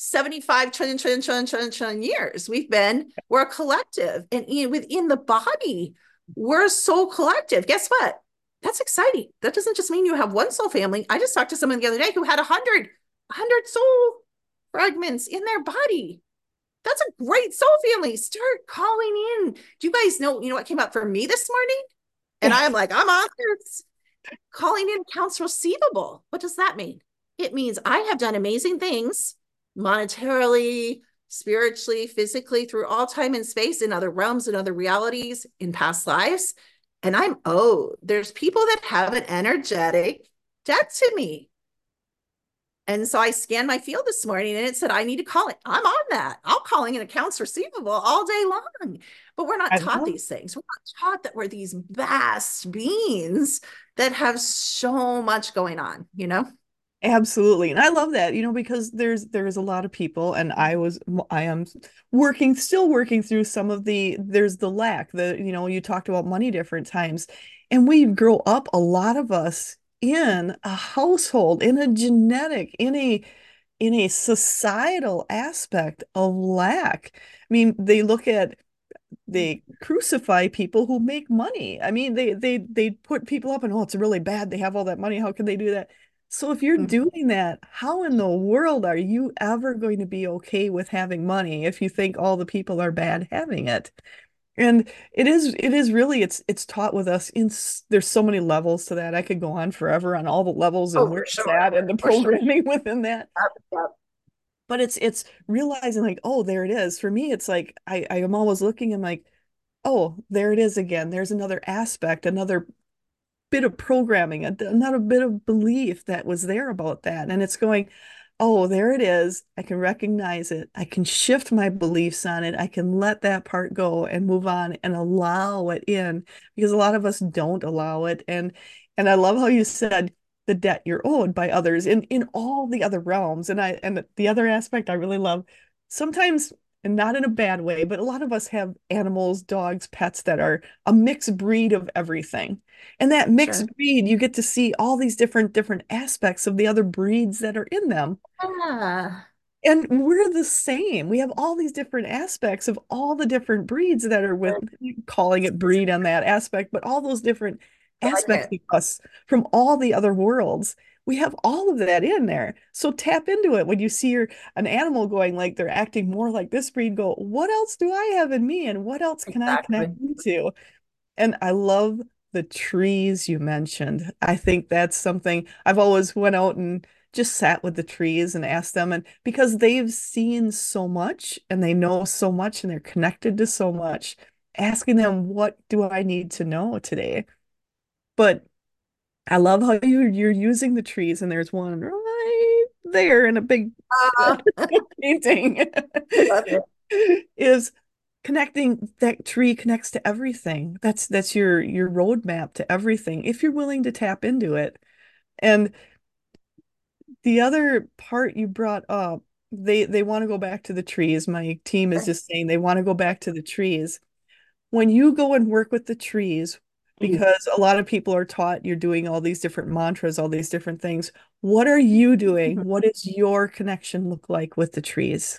75 trillion years. We're a collective. And within the body, we're a soul collective. Guess what? That's exciting. That doesn't just mean you have one soul family. I just talked to someone the other day who had 100 soul fragments in their body. That's a great soul family. Start calling in. Do you guys know what came up for me this morning? And I'm like, I'm on this. Calling in accounts receivable. What does that mean? It means I have done amazing things monetarily, spiritually, physically, through all time and space, in other realms and other realities, in past lives. And I'm owed. There's people that have an energetic debt to me. And so I scanned my field this morning and it said, I need to call it. I'm on that. I'm calling an accounts receivable all day long. But we're not I taught love these things. We're not taught that we're these vast beings that have so much going on, you know? Absolutely. And I love that, because there's a lot of people, and I am still working through some of there's the lack, you talked about money different times. And we grow up, a lot of us, in a household, in a genetic, in a societal aspect of lack. I mean, they crucify people who make money. I mean, they put people up and, oh, it's really bad. They have all that money. How can they do that? So if you're Mhm. doing that, how in the world are you ever going to be okay with having money if you think all the people are bad having it? And it is really it's taught with us there's so many levels to that. I could go on forever on all the levels and Oh, where for it's sure. at and the For sure. programming within that. Yep, yep. But it's realizing, like, oh, there it is. For me, it's like I am always looking and like, oh, there it is again. There's another aspect, another bit of programming, another bit of belief that was there about that. And it's going, oh, there it is. I can recognize it. I can shift my beliefs on it. I can let that part go and move on and allow it in, because a lot of us don't allow it. And I love how you said the debt you're owed by others in all the other realms. And the other aspect I really love, sometimes, and not in a bad way, but a lot of us have animals, dogs, pets that are a mixed breed of everything. And that Sure. mixed breed, you get to see all these different aspects of the other breeds that are in them. Yeah. And we're the same. We have all these different aspects of all the different breeds that are with, calling it breed on that aspect, but all those different I like aspects it. of us from all the other worlds. We have all of that in there. So tap into it when you see an animal going, like, they're acting more like this breed. Go, what else do I have in me? And what else can I connect Exactly. into? And I love the trees you mentioned. I think that's something I've always went out and just sat with the trees and asked them, and because they've seen so much and they know so much and they're connected to so much, asking them, what do I need to know today? But I love how you're using the trees, and there's one right there in a big I painting. love it. Is connecting. That tree connects to everything. That's your roadmap to everything if you're willing to tap into it. And the other part you brought up, they want to go back to the trees. My team is just saying they want to go back to the trees. When you go and work with the trees, because a lot of people are taught you're doing all these different mantras, all these different things, what are you doing? What does your connection look like with the trees?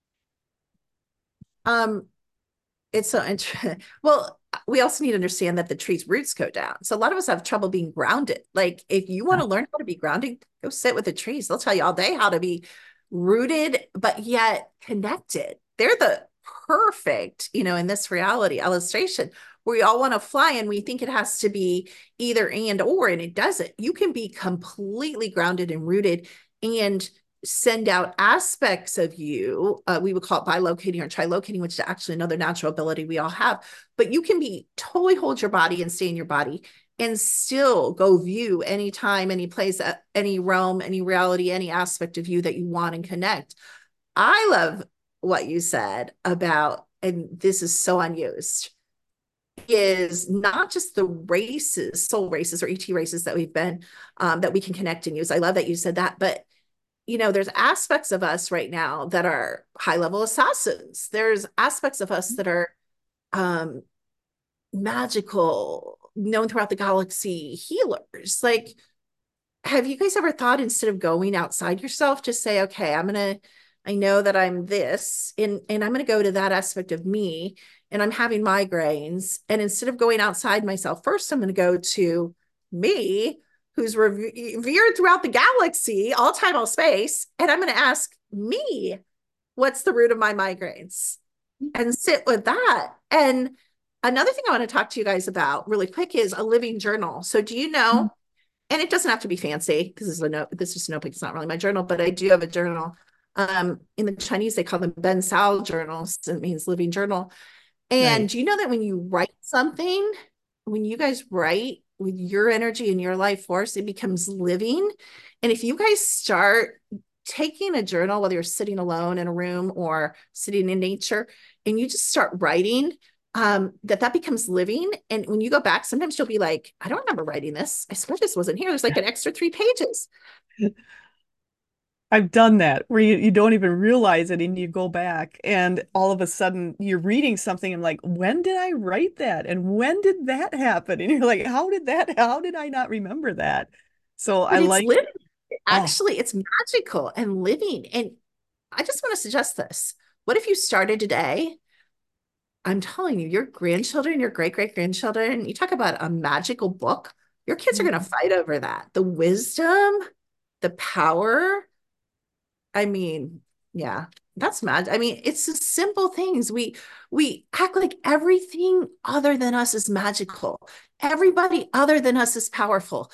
Um, it's so interesting. Well, we also need to understand that the tree's roots go down. So a lot of us have trouble being grounded. Like if you want to learn how to be grounded, go sit with the trees. They'll tell you all day how to be rooted, but yet connected. They're the perfect, in this reality illustration where we all want to fly and we think it has to be either and or, and it doesn't. You can be completely grounded and rooted and send out aspects of you. We would call it bilocating or trilocating, which is actually another natural ability we all have. But you can be totally hold your body and stay in your body and still go view anytime, any place, any realm, any reality, any aspect of you that you want and connect. I love what you said about, and this is so unused, is not just the races, soul races or ET races that we've been, that we can connect and use. I love that you said that, but there's aspects of us right now that are high level assassins. There's aspects of us that are um, magical, known throughout the galaxy healers. Like, have you guys ever thought instead of going outside yourself, just say, okay, I know that I'm this, and I'm gonna go to that aspect of me, and I'm having migraines. And instead of going outside myself, first I'm gonna go to me, who's revered throughout the galaxy, all time, all space, and I'm gonna ask me, what's the root of my migraines? And sit with that. And another thing I want to talk to you guys about really quick is a living journal. So do you know, and it doesn't have to be fancy. This is a note. This is a notebook. It's not really my journal, but I do have a journal. In the Chinese, they call them Ben Sao journals. It means living journal. And Right. do you know that when you write something, when you guys write, with your energy and your life force, it becomes living. And if you guys start taking a journal, whether you're sitting alone in a room or sitting in nature, and you just start writing, that becomes living. And when you go back, sometimes you'll be like, I don't remember writing this. I swear this wasn't here. There's like an extra 3 pages. I've done that where you don't even realize it and you go back and all of a sudden you're reading something and like, when did I write that? And when did that happen? And you're like, how did I not remember that? So I But it's like, living. oh, Actually, it's magical and living. And I just want to suggest this. What if you started today? I'm telling you, your grandchildren, your great grandchildren, you talk about a magical book, your kids are going to mhm. fight over that. The wisdom, the power. I mean, yeah, that's mad. I mean, it's the simple things. We act like everything other than us is magical. Everybody other than us is powerful.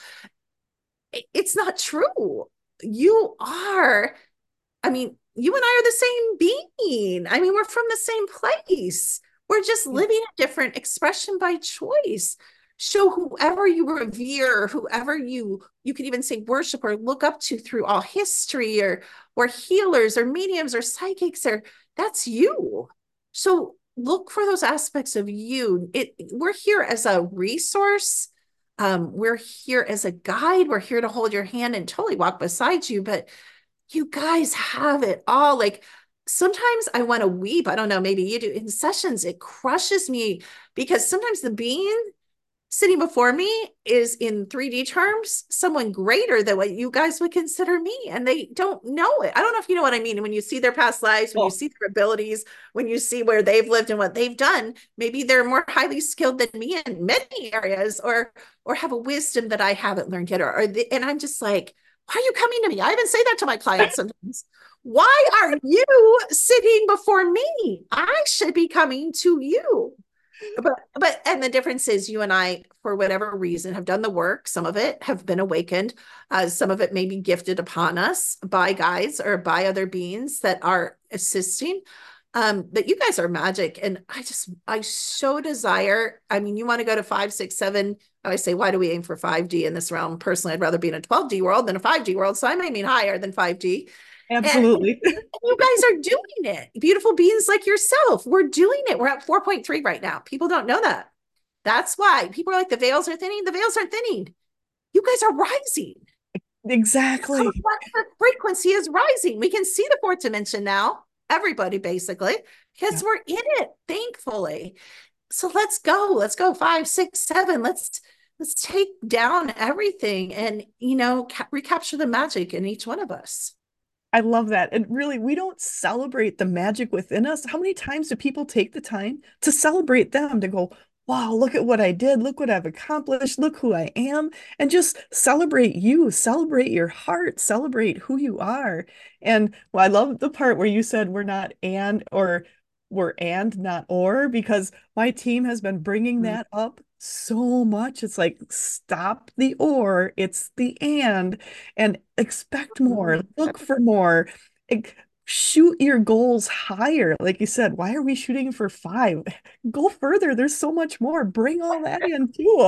It's not true. You are. I mean, you and I are the same being. I mean, we're from the same place. We're just living a different expression by choice. So whoever you revere, whoever you could even say worship or look up to through all history, or healers or mediums or psychics, or that's you. So look for those aspects of you. We're here as a resource. We're here as a guide. We're here to hold your hand and totally walk beside you. But you guys have it all. Like sometimes I want to weep. I don't know, maybe you do. In sessions, it crushes me because sometimes the being sitting before me is in 3D terms, someone greater than what you guys would consider me. And they don't know it. I don't know if you know what I mean. When you see their past lives, when you Oh, see their abilities, when you see where they've lived and what they've done, maybe they're more highly skilled than me in many areas, or have a wisdom that I haven't learned yet. And I'm just like, why are you coming to me? I even say that to my clients sometimes. Why are you sitting before me? I should be coming to you. But and the difference is you and I, for whatever reason, have done the work. Some of it have been awakened. Some of it may be gifted upon us by guides or by other beings that are assisting. But you guys are magic. And I so desire. I mean, you want to go to 5, 6, 7. I say, why do we aim for 5D in this realm? Personally, I'd rather be in a 12D world than a 5D world. So I may mean higher than 5D. And absolutely. you guys are doing it. Beautiful beings like yourself. We're doing it. We're at 4.3 right now. People don't know that. That's why people are like, the veils are thinning. The veils are thinning. You guys are rising. Our Exactly. frequency is rising. We can see the fourth dimension now. Everybody, basically, because Yeah. we're in it, thankfully. So let's go. Let's go 5, 6, 7. Let's take down everything and recapture the magic in each one of us. I love that. And really, we don't celebrate the magic within us. How many times do people take the time to celebrate them, to go, wow, look at what I did. Look what I've accomplished. Look who I am. And just celebrate you, celebrate your heart, celebrate who you are. And well, I love the part where you said we're not and, or we're and not or, because my team has been bringing that up so much. It's like, stop the or, it's the and expect more, look for more, like, shoot your goals higher. Like you said, why are we shooting for five? Go further. There's so much more. Bring all that in too.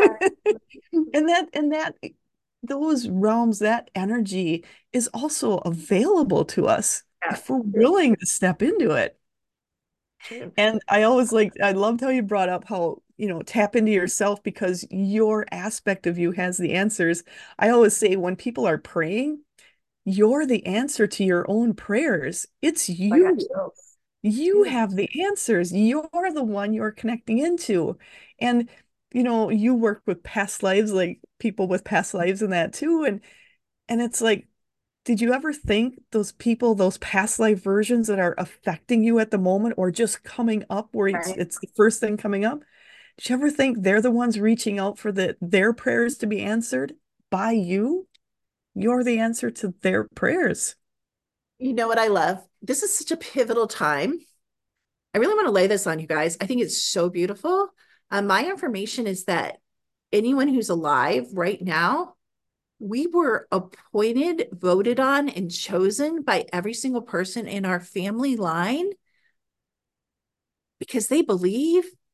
And that those realms, that energy is also available to us Yeah, if we're true, willing to step into it. true. And I loved how you brought up how, tap into yourself because your aspect of you has the answers. I always say when people are praying, you're the answer to your own prayers. It's I got you. chills. You Yeah. have the answers. You're the one you're connecting into. And, you work with past lives, like people with past lives and that too. And it's like, did you ever think those people, those past life versions that are affecting you at the moment or just coming up where it's Right. it's the first thing coming up? Did you ever think they're the ones reaching out for their prayers to be answered by you? You're the answer to their prayers. You know what I love? This is such a pivotal time. I really want to lay this on you guys. I think it's so beautiful. My information is that anyone who's alive right now, we were appointed, voted on, and chosen by every single person in our family line because they believe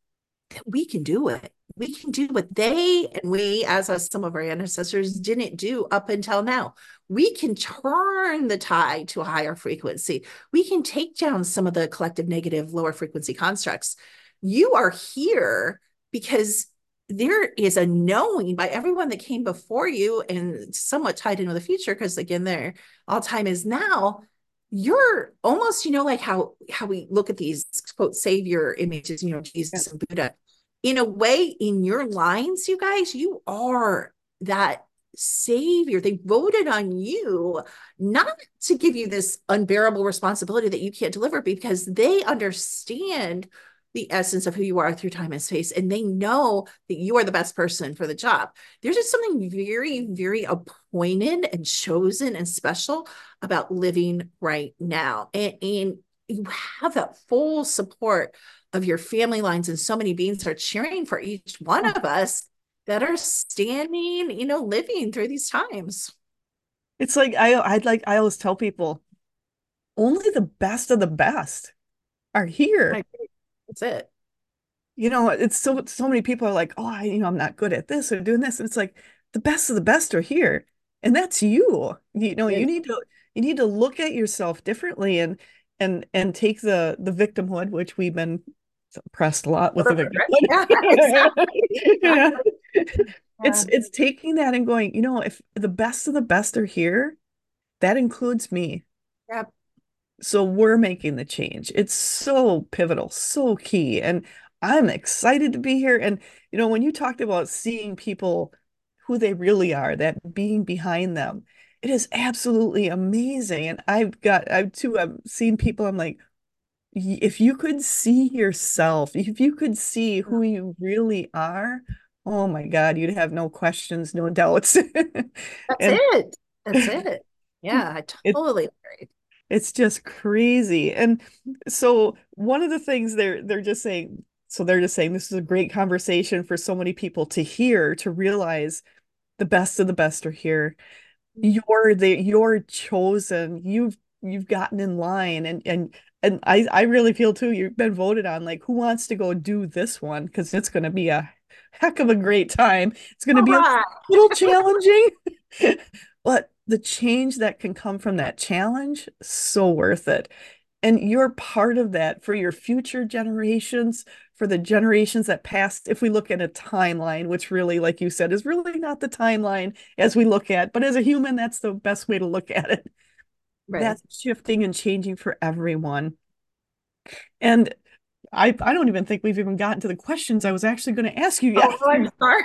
we can do it. We can do what they and we, as us, some of our ancestors, didn't do up until now. We can turn the tide to a higher frequency. We can take down some of the collective negative, lower frequency constructs. You are here because there is a knowing by everyone that came before you and somewhat tied in with the future, because again, there all time is now. You're almost, like how we look at these quote savior images, Yeah. Jesus and Buddha. In a way, in your lines, you guys, you are that savior. They voted on you not to give you this unbearable responsibility that you can't deliver, because they understand the essence of who you are through time and space, and they know that you are the best person for the job. There's just something very, very appointed and chosen and special about living right now. And you have that full support of your family lines, and so many beings are cheering for each one Oh, of us that are standing, living through these times. it's like I always tell people only the best of the best are I here. agree. That's it. It's so many people are like, oh, I'm not good at this or doing this. And it's like the best of the best are here. And that's you. It You need to look at yourself differently and take the victimhood, which we've been pressed a lot with the Yeah, victimhood. Yeah. exactly. Yeah. It's taking that and going, if the best of the best are here, that includes me. Yep. So we're making the change. It's so pivotal, so key. And I'm excited to be here. And, when you talked about seeing people who they really are, that being behind them, it is absolutely amazing. And I've seen people, I'm like, if you could see yourself, if you could see who you really are, oh my God, you'd have no questions, no doubts. That's And it. That's it. Yeah, I it totally agree. It's just crazy. And so one of the things they're just saying this is a great conversation for so many people to hear, to realize the best of the best are here. You're chosen. You've gotten in line and I really feel too you've been voted on like who wants to go do this one because it's going to be a heck of a great time. It's going to All be a right. little challenging, but the change that can come from that challenge, so worth it. And you're part of that for your future generations, for the generations that passed. If we look at a timeline, which really, like you said, is really not the timeline as we look at, but as a human, that's the best way to look at it. Right. That's shifting and changing for everyone. And I don't even think we've even gotten to the questions I was actually going to ask you yet. Oh, I'm sorry.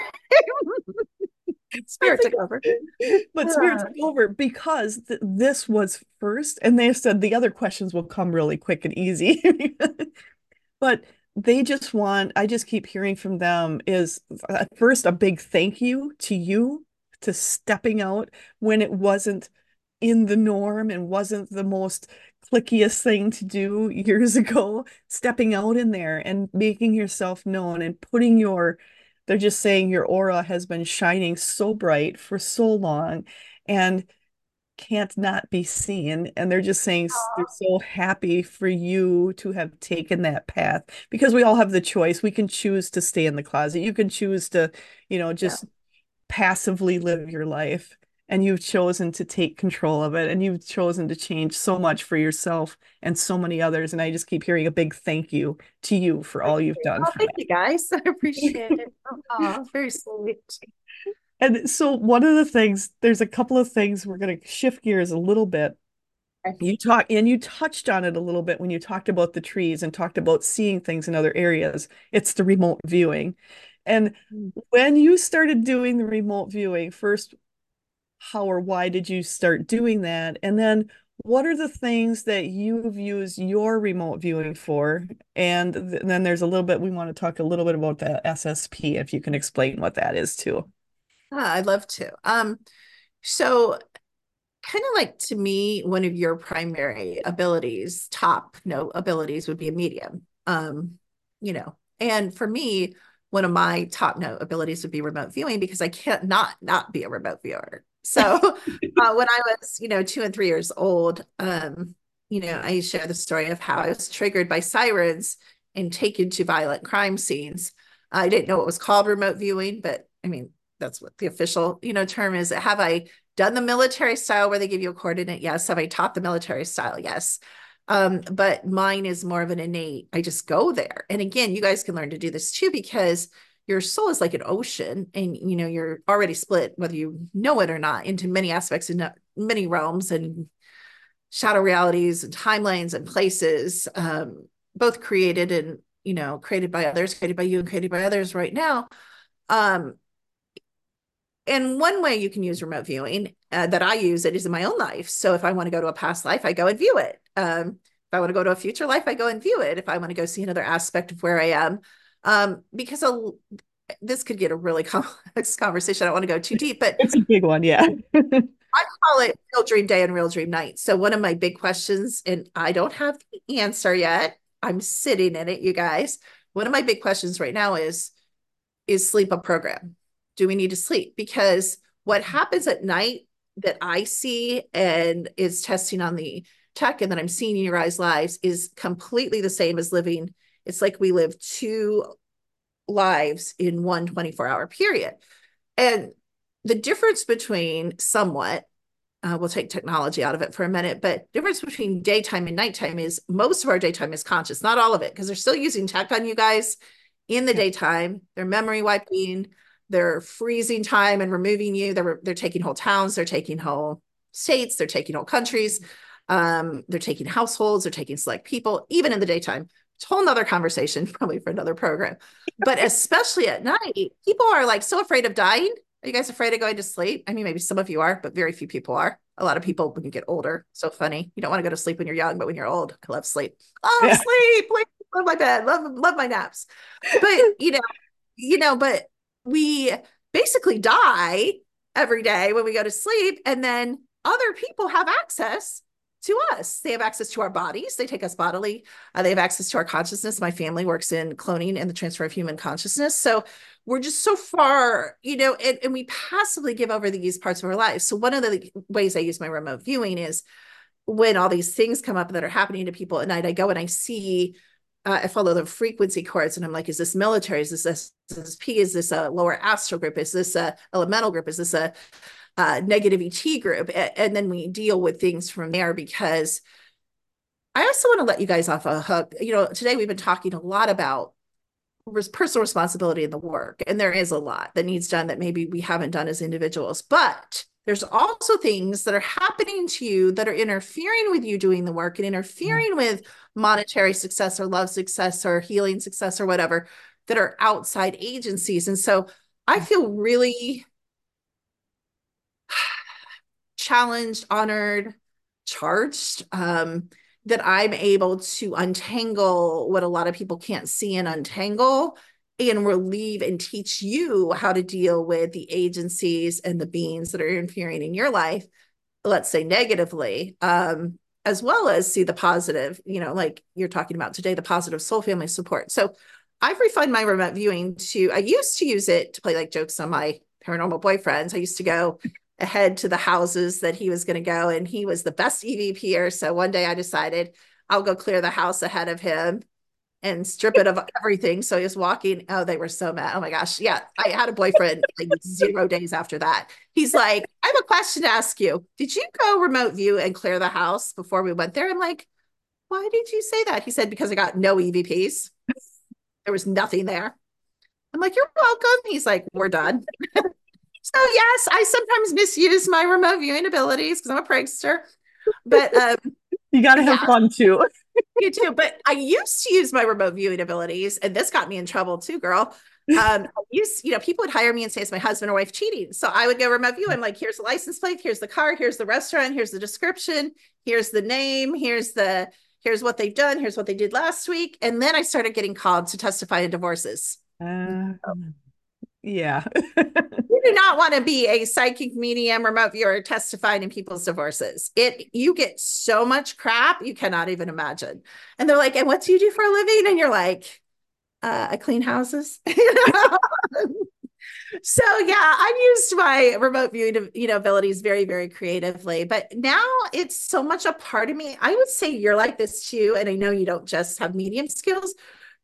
I Spirit think, took over. but Spirit Yeah. took over because this was first, and they said the other questions will come really quick and easy. But I just keep hearing from them is first a big thank you to you to stepping out when it wasn't in the norm and wasn't the most clickiest thing to do years ago, stepping out in there and making yourself known and they're just saying your aura has been shining so bright for so long and can't not be seen. And they're just saying they're so happy for you to have taken that path because we all have the choice. We can choose to stay in the closet. You can choose to, Yeah. just passively live your life. And you've chosen to take control of it and you've chosen to change so much for yourself and so many others. And I just keep hearing a big thank you to you for all you've done Oh, for thank you guys. I appreciate it. Oh, very sweet. And so one of the things, there's a couple of things we're going to shift gears a little bit. You touched on it a little bit when you talked about the trees and talked about seeing things in other areas. It's the remote viewing. And when you started doing the remote viewing, first, how or why did you start doing that? And then what are the things that you've used your remote viewing for? And then there's a little bit, we want to talk a little bit about the SSP, if you can explain what that is too. I'd love to. So kind of like to me, one of your primary abilities, top no abilities would be a medium. And for me, one of my top note abilities would be remote viewing because I can't not be a remote viewer. So when I was, 2 and 3 years old, I share the story of how I was triggered by sirens and taken to violent crime scenes. I didn't know it was called remote viewing, but I mean, that's what the official, term is. Have I done the military style where they give you a coordinate? Yes. Have I taught the military style? Yes. But mine is more of an innate, I just go there. And again, you guys can learn to do this too, because your soul is like an ocean, and you're already split, whether you know it or not, into many aspects and many realms and shadow realities and timelines and places, both created and created by others, created by you, and created by others right now. um and one way you can use remote viewing, that I use it, is in my own life. So if I want to go to a past life, I go and view it. If I want to go to a future life, I go and view it. If I want to go see another aspect of where I am, because this could get a really complex conversation. I don't want to go too deep, but It's a big one, yeah. I call it real dream day and real dream night. So one of my big questions, and I don't have the answer yet, I'm sitting in it, you guys. One of my big questions right now is sleep a program? Do we need to sleep? Because what happens at night that I see and is testing on the tech and that I'm seeing in your guys' lives is completely the same as living. It's like we live two lives in one 24-hour period. And the difference between somewhat, we'll take technology out of it for a minute, but difference between daytime and nighttime is most of our daytime is conscious, not all of it, because they're still using tech on you guys in the Yeah. daytime. They're memory wiping, they're freezing time and removing you. They're taking whole towns, they're taking whole states, they're taking whole countries, they're taking households, they're taking select people, even in the daytime. It's a whole nother conversation, probably for another program. But especially at night, people are like so afraid of dying. Are you guys afraid of going to sleep? I mean, maybe some of you are, but very few people are. A lot of people, when you get older, so funny. You don't want to go to sleep when you're young, but when you're old, I love sleep. Oh, Yeah. sleep! Like, love my bed, love my naps. But but we basically die every day when we go to sleep, and then other people have access to us. They have access to our bodies. They take us bodily. They have access to our consciousness. My family works in cloning and the transfer of human consciousness. So we're just so far, and we passively give over these parts of our lives. So one of the ways I use my remote viewing is when all these things come up that are happening to people at night, I go and I see, I follow the frequency chords, and I'm like, is this military? Is this SSP? Is this a lower astral group? Is this a elemental group? Is this a negative ET group? And then we deal with things from there, because I also want to let you guys off a hook. Today we've been talking a lot about personal responsibility in the work, and there is a lot that needs done that maybe we haven't done as individuals, but there's also things that are happening to you that are interfering with you doing the work and interfering with monetary success or love success or healing success or whatever, that are outside agencies. And so I feel really challenged, honored, charged, that I'm able to untangle what a lot of people can't see and untangle, and relieve and teach you how to deal with the agencies and the beings that are interfering in your life, let's say negatively, as well as see the positive, like you're talking about today, the positive soul family support. So I've refined my remote viewing I used to use it to play like jokes on my paranormal boyfriends. I used to go ahead to the houses that he was going to go, and he was the best EVPer. So one day I decided I'll go clear the house ahead of him and strip it of everything. So he was walking. Oh, they were so mad. Oh my gosh. Yeah. I had a boyfriend like 0 days after that. He's like, I have a question to ask you. Did you go remote view and clear the house before we went there? I'm like, why did you say that? He said, because I got no EVPs. There was nothing there. I'm like, you're welcome. He's like, we're done. So yes, I sometimes misuse my remote viewing abilities because I'm a prankster. But You got to have yeah, fun too. you too. But I used to use my remote viewing abilities, and this got me in trouble too, girl. I used, people would hire me and say it's my husband or wife cheating. So I would go remote view. I'm like, here's the license plate, here's the car, here's the restaurant, here's the description, here's the name, here's what they've done, here's what they did last week. And then I started getting called to testify in divorces. Uh, yeah. You do not want to be a psychic medium remote viewer testifying in people's divorces. You get so much crap you cannot even imagine. And they're like, and what do you do for a living? And you're like, I clean houses. So yeah, I've used my remote viewing, abilities very, very creatively. But now it's so much a part of me. I would say you're like this too. And I know you don't just have medium skills.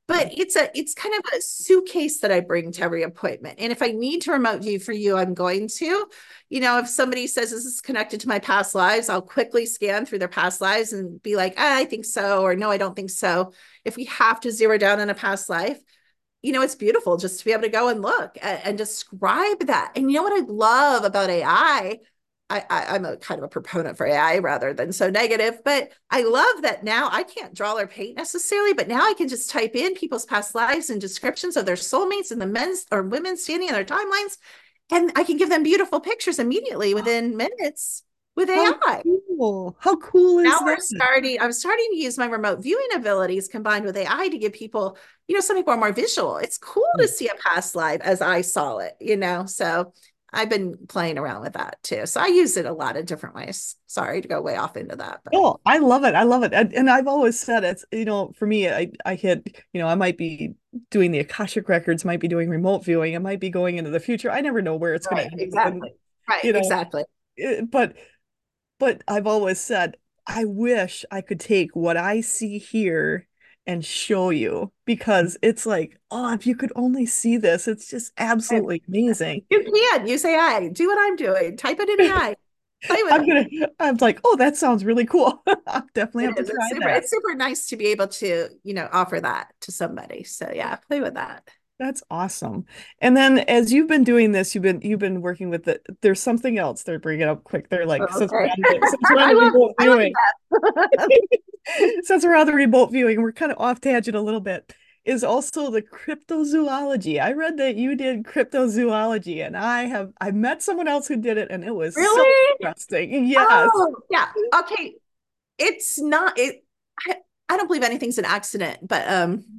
but it's kind of a suitcase that I bring to every appointment. And if I need to remote view for you, I'm going to. If somebody says this is connected to my past lives, I'll quickly scan through their past lives and be like, I think so, or no, I don't think so. If we have to zero down on a past life, it's beautiful just to be able to go and look and describe that. And you know what I love about AI? I'm a kind of a proponent for AI rather than so negative, but I love that now I can't draw or paint necessarily, but now I can just type in people's past lives and descriptions of their soulmates and the men's or women standing in their timelines, and I can give them beautiful pictures immediately within minutes with How AI. cool. How cool Now is that? I'm starting to use my remote viewing abilities combined with AI to give people, some people are more visual. It's cool to see a past life as I saw it. So I've been playing around with that too. So I use it a lot of different ways. Sorry to go way off into that, but Oh, I love it. I love it. And I've always said it's, for me, I hit, I might be doing the Akashic records, might be doing remote viewing, I might be going into the future. I never know where it's going to right, end up. And, exactly. Right, you know, exactly. it- but but I've always said, I wish I could take what I see here and show you because it's like, oh, if you could only see this, it's just And absolutely amazing. you can use AI, do what I'm doing, type it in AI, play with I'm it. gonna, I'm like, oh, that sounds really cool. I'll definitely It have to is. try that. It's super nice to be able to, offer that to somebody. So yeah, play with that. That's awesome. And then as you've been doing this, you've been working with there's something else they're bringing up quick. They're like, Okay. since we're on the remote I love viewing, that. since we're on the remote viewing, we're kind of off tangent a little bit, is also the cryptozoology. I read that you did cryptozoology, and I met someone else who did it, and it was so Really? interesting. Yes. Oh, yeah. Okay. It's not it I, I don't believe anything's an accident, but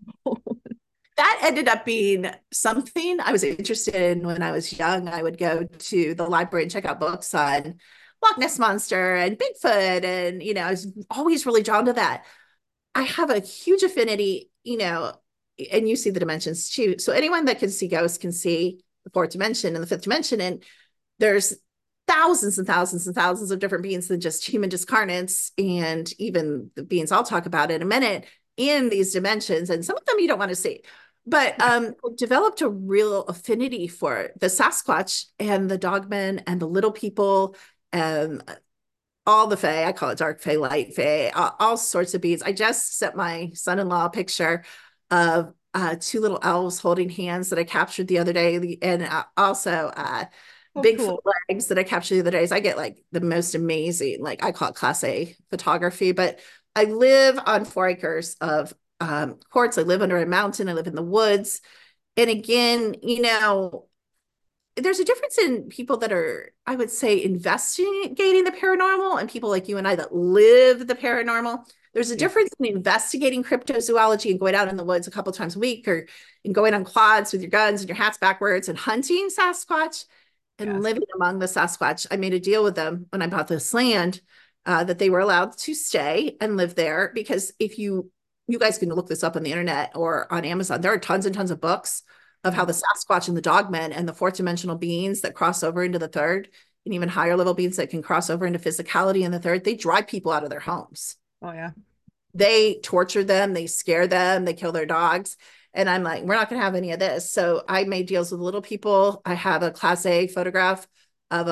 that ended up being something I was interested in when I was young. I would go to the library and check out books on Loch Ness Monster and Bigfoot. And, I was always really drawn to that. I have a huge affinity, and you see the dimensions too. So anyone that can see ghosts can see the fourth dimension and the fifth dimension. And there's thousands and thousands and thousands of different beings than just human discarnates, and even the beings I'll talk about in a minute in these dimensions. And some of them you don't want to see. But developed a real affinity for the Sasquatch and the Dogmen and the little people and all the Fae. I call it dark Fae, light Fae, all sorts of beings. I just sent my son-in-law a picture of two little elves holding hands that I captured the other day, and also Oh, Bigfoot cool. legs that I captured the other day. So I get like the most amazing, like I call it Class A photography. But I live on 4 acres of quartz. I live under a mountain. I live in the woods. And again, there's a difference in people that are, I would say, investigating the paranormal and people like you and I that live the paranormal. There's a Yeah. difference in investigating cryptozoology and going out in the woods a couple times a week, or and going on quads with your guns and your hats backwards and hunting Sasquatch and Yes. living among the Sasquatch. I made a deal with them when I bought this land, that they were allowed to stay and live there, because if you guys can look this up on the internet or on Amazon, there are tons and tons of books of how Yeah. the Sasquatch and the Dogmen and the fourth dimensional beings that cross over into the third, and even higher level beings that can cross over into physicality in the third, they drive people out of their homes. Oh, yeah. They torture them, they scare them, they kill their dogs. And I'm like, we're not going to have any of this. So I made deals with little people. I have a Class A photograph of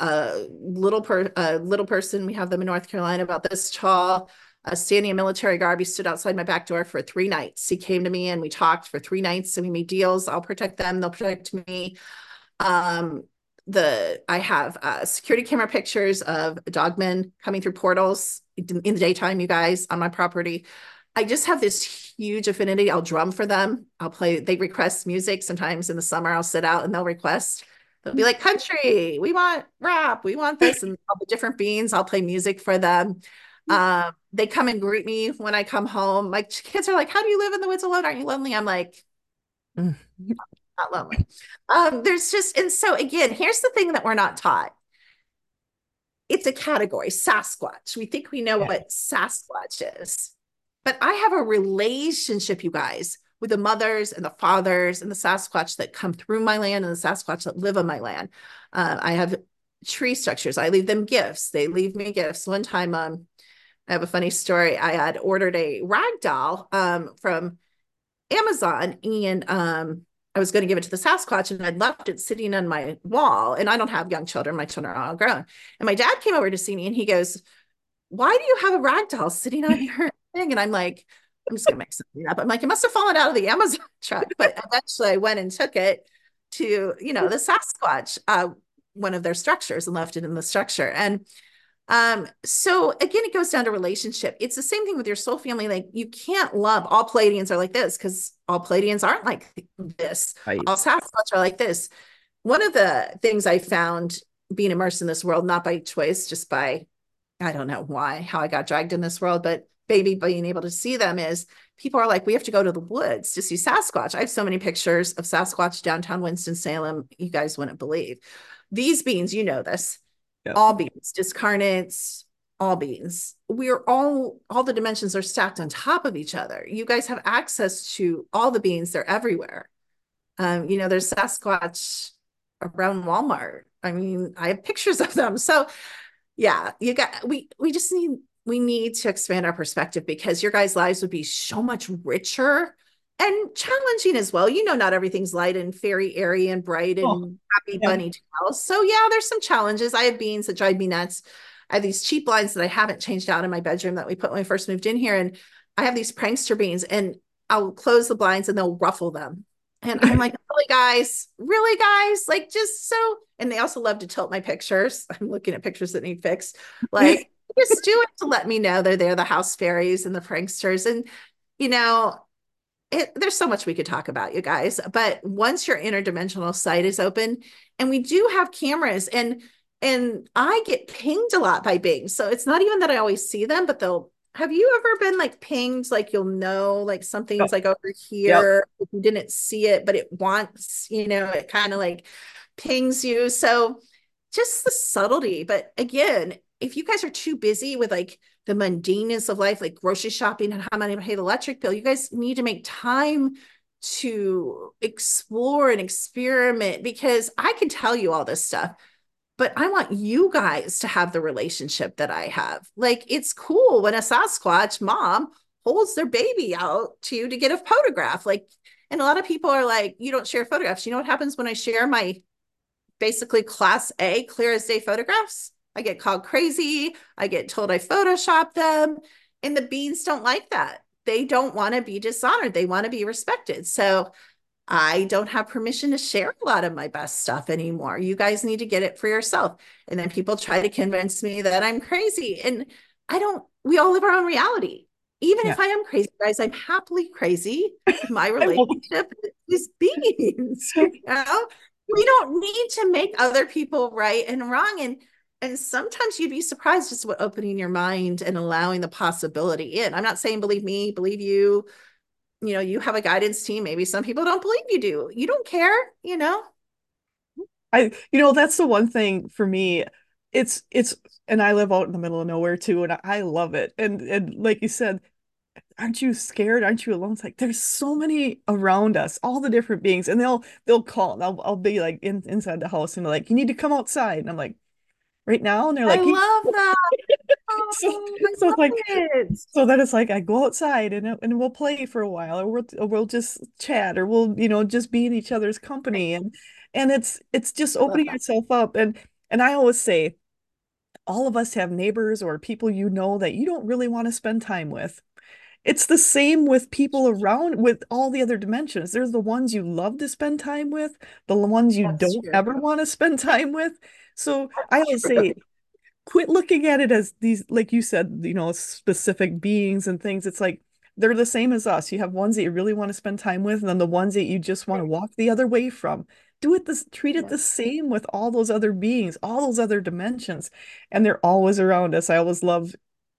a little person. We have them in North Carolina about this tall, standing in military garb. He stood outside my back door for 3 nights. He came to me and we talked for 3 nights and we made deals. I'll protect them, they'll protect me. Um, I have security camera pictures of dogmen coming through portals in the daytime, you guys, on my property. I just have this huge affinity. I'll drum for them. I'll play, they request music. Sometimes in the summer, I'll sit out and they'll request. They'll be like, country, we want rap, we want this, and all the different beans. I'll play music for them. They come and greet me when I come home. My kids are like, how do you live in the woods alone? Aren't you lonely? I'm like, Mm. not lonely. There's just, and so again, here's the thing that we're not taught. It's a category, Sasquatch. We think we know Yeah. what Sasquatch is. But I have a relationship, you guys, with the mothers and the fathers and the Sasquatch that come through my land and the Sasquatch that live on my land. I have tree structures. I leave them gifts. They leave me gifts. One time, I have a funny story. I had ordered a rag doll from Amazon, and I was going to give it to the Sasquatch, and I'd left it sitting on my wall. And I don't have young children; my children are all grown. And my dad came over to see me, and he goes, "Why do you have a rag doll sitting on your thing?" And I'm like, "I'm just going to make something up." I'm like, "It must have fallen out of the Amazon truck." But eventually, I went and took it to the Sasquatch, one of their structures, and left it in the structure. And so again, it goes down to relationship. It's the same thing with your soul family. Like, you can't love all Pleiadians are like this, because all Pleiadians aren't like this. Right. All Sasquatch are like this. One of the things I found being immersed in this world, not by choice, just by, I don't know why, how I got dragged in this world, but baby being able to see them, is people are like, we have to go to the woods to see Sasquatch. I have so many pictures of Sasquatch downtown Winston-Salem, you guys wouldn't believe. These beings, you know this, Yep. all beings, discarnates, all beings. We're all the dimensions are stacked on top of each other. You guys have access to all the beings, they're everywhere. There's Sasquatch around Walmart. I mean, I have pictures of them. So yeah, we need to expand our perspective, because your guys' lives would be so much richer and challenging as well. Not everything's light and fairy airy and bright Oh, and happy yeah. bunny tails. So yeah, there's some challenges. I have beans that drive me nuts. I have these cheap blinds that I haven't changed out in my bedroom that we put when we first moved in here. And I have these prankster beans, and I'll close the blinds and they'll ruffle them. And I'm like, really, guys, like, just so. And they also love to tilt my pictures. I'm looking at pictures that need fixed. Like, just do it to let me know they're there, the house fairies and the pranksters. And, you know, there's so much we could talk about, you guys. But once your interdimensional sight is open, and we do have cameras, and I get pinged a lot by beings. So it's not even that I always see them, but they'll. Have you ever been like pinged, like you'll know like Yep. something's like over Yep. here, if you didn't see it, but it wants, it kind of like pings you. So just the subtlety. But again, if you guys are too busy with like the mundaneness of life, like grocery shopping and how am I going to pay the electric bill, you guys need to make time to explore and experiment, because I can tell you all this stuff, but I want you guys to have the relationship that I have. Like, it's cool when a Sasquatch mom holds their baby out to you to get a photograph. Like, and a lot of people are like, you don't share photographs. You know what happens when I share my basically class A, clear as day photographs? I get called crazy. I get told I Photoshop them. And the beans don't like that. They don't want to be dishonored. They want to be respected. So I don't have permission to share a lot of my best stuff anymore. You guys need to get it for yourself. And then people try to convince me that I'm crazy. And we all live our own reality. Even Yeah. if I am crazy, guys, I'm happily crazy. My I won't. relationship is beings, We don't need to make other people right and wrong. And sometimes you'd be surprised just what opening your mind and allowing the possibility in. I'm not saying believe me, believe you, you have a guidance team. Maybe some people don't believe you do. You don't care. That's the one thing for me. It's, and I live out in the middle of nowhere too, and I love it. And like you said, aren't you scared? Aren't you alone? It's like there's so many around us, all the different beings, and they'll call, and I'll be like inside the house, and they're like, you need to come outside, and I'm like, right now, and they're I like, love that. so, Oh, I so it's love like, it. so then it's like I go outside and we'll play for a while, or we'll just chat, or we'll just be in each other's company, and it's just Love opening that. yourself up, and I always say all of us have neighbors or people that you don't really want to spend time with. It's the same with people around with all the other dimensions. There's the ones you love to spend time with, the ones you That's don't true. ever want to spend time with. So I That's always true. say, quit looking at it as these, like you said, specific beings and things. It's like they're the same as us. You have ones that you really want to spend time with, and then the ones that you just want to walk the other way from. Treat it Yeah. the same with all those other beings, all those other dimensions, and they're always around us. I always love.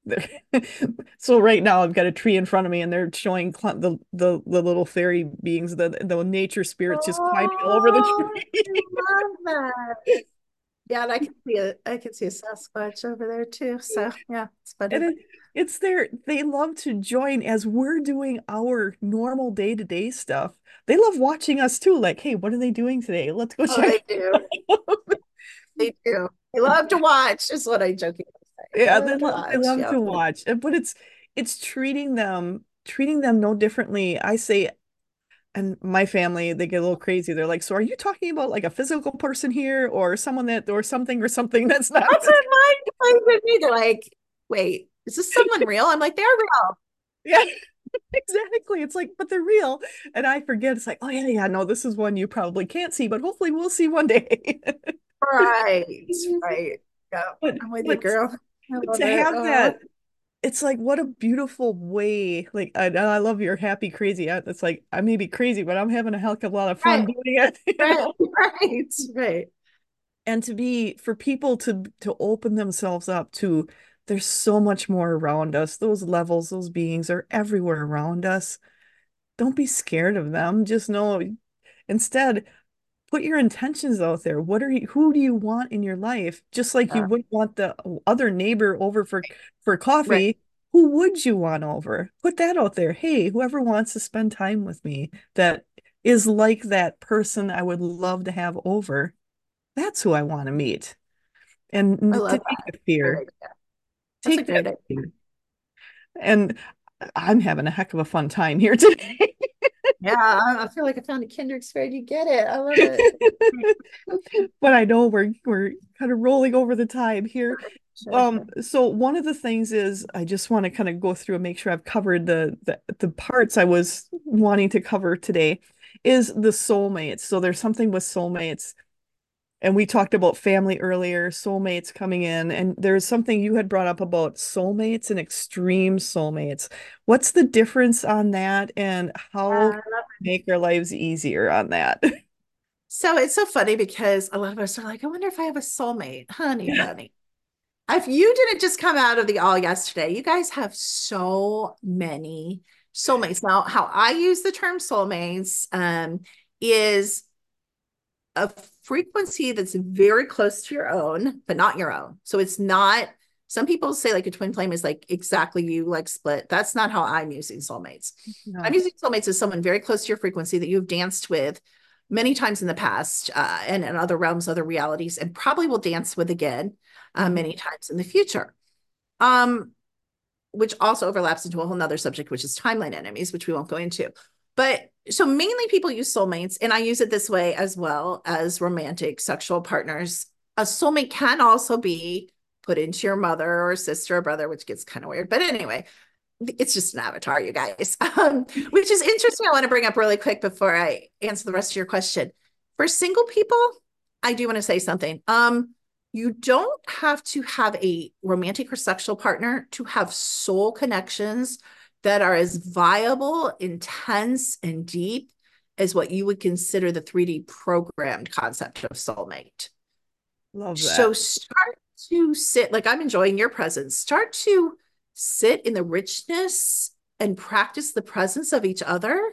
So right now I've got a tree in front of me, and they're showing the little fairy beings, the nature spirits just climbing all over the Oh, tree. I love that. Yeah, and I can see a Sasquatch over there too. So yeah, it's And funny. it's they love to join as we're doing our normal day-to-day stuff. They love watching us too. Like, hey, what are they doing today? Let's go Oh, check. they do. They do. They love to watch, is what I jokingly say. They Yeah, love to they watch. love Yep. to watch. But it's treating them no differently. I say And my family, they get a little crazy. They're like, "So are you talking about like a physical person here or someone that or something that's not That's physical?" what mine plays with me. They're like, wait, is this someone real? I'm like, they're real. Yeah, exactly. It's like, but they're real. And I forget. It's like, oh yeah, yeah, no, this is one you probably can't see, but hopefully we'll see one day. Right. Right. Yeah. But I'm with you, but girl. I love to it. have that, it's like what a beautiful way. Like I love your happy crazy. It's like I may be crazy, but I'm having a heck of a lot of fun Right. doing it, you Right. know. Right. Right. And to be for people to open themselves up to there's so much more around us. Those levels, those beings are everywhere around us. Don't be scared of them. Just know instead put your intentions out there. Who do you want in your life? Just like you Uh, would want the other neighbor over for right. coffee, who would you want over? Put that out there. Hey, whoever wants to spend time with me that is like that person I would love to have over. That's who I want to meet. And I to love take that. the fear, Great idea. That's a take that great idea. fear. And I'm having a heck of a fun time here today. Yeah, I feel like I found a kindred spirit. You get it. I love it. But I know we're kind of rolling over the time here. Sure, sure. So one of the things is I just want to kind of go through and make sure I've covered the parts I was wanting to cover today is the soulmates. So there's something with soulmates. And we talked about family earlier, soulmates coming in, and there's something you had brought up about soulmates and extreme soulmates. What's the difference on that and how Yeah. make our lives easier on that? So it's so funny because a lot of us are like, I wonder if I have a soulmate, honey bunny. If you didn't just come out of the all yesterday, you guys have so many soulmates. Now, how I use the term soulmates is a frequency that's very close to your own, but not your own. So it's not, some people say like a twin flame is like exactly you, like split. That's not how I'm using soulmates. I'm No. using soulmates as someone very close to your frequency that you've danced with many times in the past and in other realms, other realities, and probably will dance with again Mhm. many times in the future. Um, which also overlaps into a whole nother subject, which is timeline enemies, which we won't go into. But so mainly people use soulmates, and I use it this way as well as romantic sexual partners. A soulmate can also be put into your mother or sister or brother, which gets kind of weird. But anyway, it's just an avatar, you guys, which is interesting. I want to bring up really quick before I answer the rest of your question. For single people, I do want to say something. You don't have to have a romantic or sexual partner to have soul connections that are as viable, intense, and deep as what you would consider the 3D programmed concept of soulmate. Love that. So start to sit, like I'm enjoying your presence, start to sit in the richness and practice the presence of each other.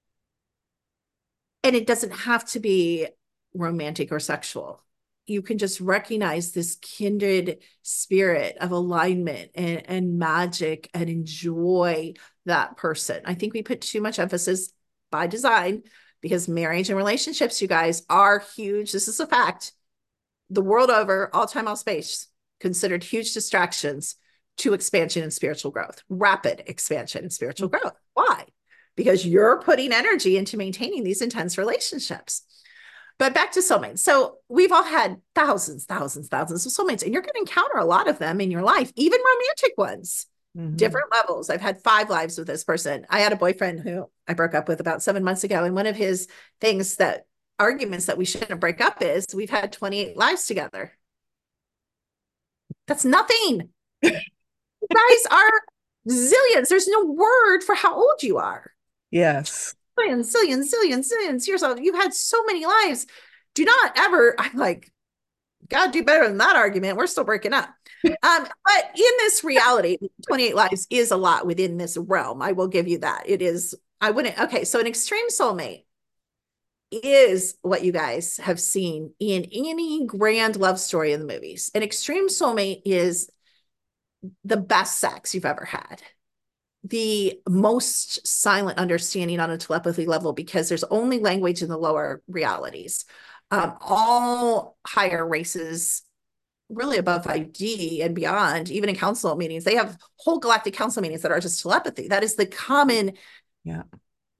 And it doesn't have to be romantic or sexual. You can just recognize this kindred spirit of alignment and magic and enjoy that person. I think we put too much emphasis by design because marriage and relationships, you guys, are huge. This is a fact. The world over, all time, all space, considered huge distractions to expansion and spiritual growth, rapid expansion and spiritual growth. Why? Because you're putting energy into maintaining these intense relationships. But back to soulmates. So we've all had thousands, thousands, thousands of soulmates, and you're going to encounter a lot of them in your life, even romantic ones, Mhm. different levels. I've had 5 lives with this person. I had a boyfriend who I broke up with about 7 months ago. And one of his things that arguments that we shouldn't break up is we've had 28 lives together. That's nothing. You guys are zillions. There's no word for how old you are. Yes. Zillions, zillions, zillions, zillions years old. You've had so many lives. Do not ever, I'm like, God, do better than that argument. We're still breaking up. But in this reality, 28 lives is a lot within this realm. I will give you that. It is, I wouldn't, okay. So an extreme soulmate is what you guys have seen in any grand love story in the movies. An extreme soulmate is the best sex you've ever had, the most silent understanding on a telepathy level because there's only language in the lower realities. All higher races, really above 5D and beyond, even in council meetings, they have whole galactic council meetings that are just telepathy. That is the common Yeah.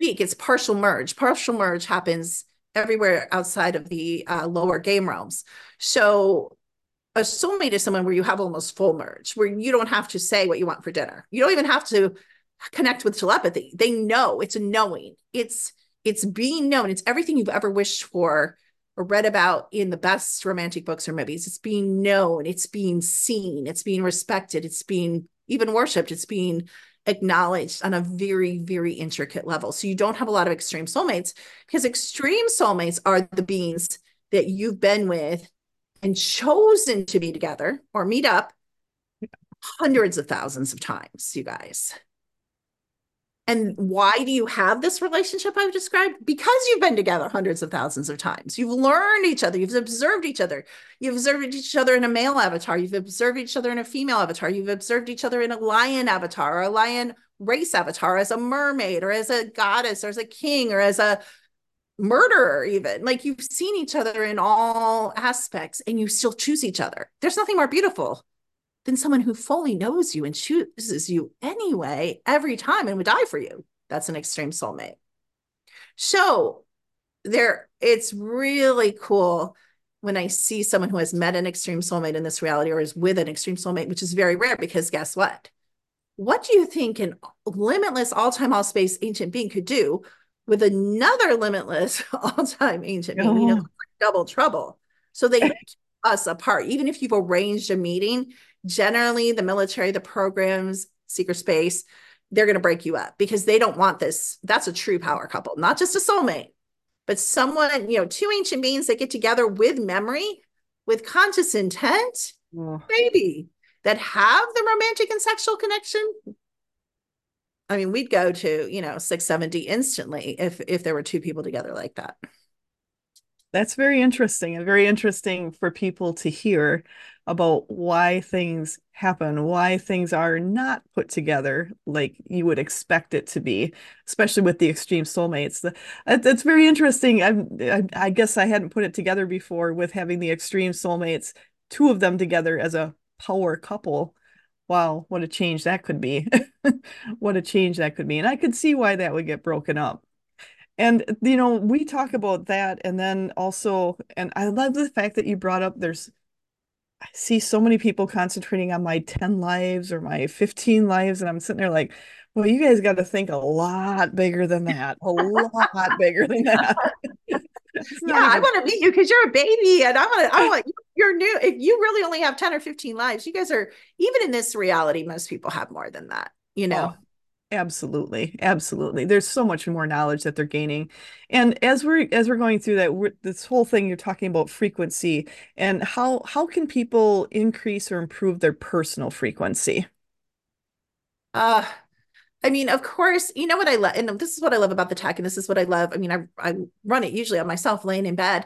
speak, it's partial merge. Partial merge happens everywhere outside of the lower game realms. So a soulmate is someone where you have almost full merge, where you don't have to say what you want for dinner. You don't even have to connect with telepathy. They know. It's a knowing. It's being known. It's everything you've ever wished for or read about in the best romantic books or movies. It's being known. It's being seen. It's being respected. It's being even worshipped. It's being acknowledged on a very, very intricate level. So you don't have a lot of extreme soulmates, because extreme soulmates are the beings that you've been with and chosen to be together or meet up hundreds of thousands of times, you guys. And why do you have this relationship I've described? Because you've been together hundreds of thousands of times. You've learned each other. You've observed each other. You've observed each other in a male avatar. You've observed each other in a female avatar. You've observed each other in a lion avatar or a lion race avatar, as a mermaid or as a goddess or as a king or as a murderer, even. Like, you've seen each other in all aspects and you still choose each other. There's nothing more beautiful than someone who fully knows you and chooses you anyway, every time, and would die for you. That's an extreme soulmate. So it's really cool when I see someone who has met an extreme soulmate in this reality or is with an extreme soulmate, which is very rare, because guess what? What do you think an limitless all-time, all-space ancient being could do with another limitless all-time ancient being? You know, Oh, like double trouble. So they keep us apart. Even if you've arranged a meeting, generally the military, the programs, secret space, they're going to break you up because they don't want this. That's a true power couple, not just a soulmate, but someone, two ancient beings that get together with memory, with conscious intent, oh. maybe, that have the romantic and sexual connection. I mean, we'd go to, 670 instantly if there were two people together like that. That's very interesting, and very interesting for people to hear about why things happen, why things are not put together like you would expect it to be, especially with the extreme soulmates. That's very interesting. I guess I hadn't put it together before with having the extreme soulmates, two of them together as a power couple. Wow, what a change that could be. What a change that could be. And I could see why that would get broken up. And we talk about that, and then also, and I love the fact that you brought up I see so many people concentrating on my 10 lives or my 15 lives, and I'm sitting there like, well, you guys got to think a lot bigger than that, a lot bigger than that. It's Yeah, not I even, want to meet you because you're a baby, and I want you're new. If you really only have 10 or 15 lives, you guys are, even in this reality, most people have more than that. oh, absolutely, absolutely. There's so much more knowledge that they're gaining. And as we're going through that, this whole thing you're talking about frequency and how can people increase or improve their personal frequency? Uh, I mean, of course, you know what I love, and this is what I love about the tech, and this is what I love. I mean, I run it usually on myself, laying in bed.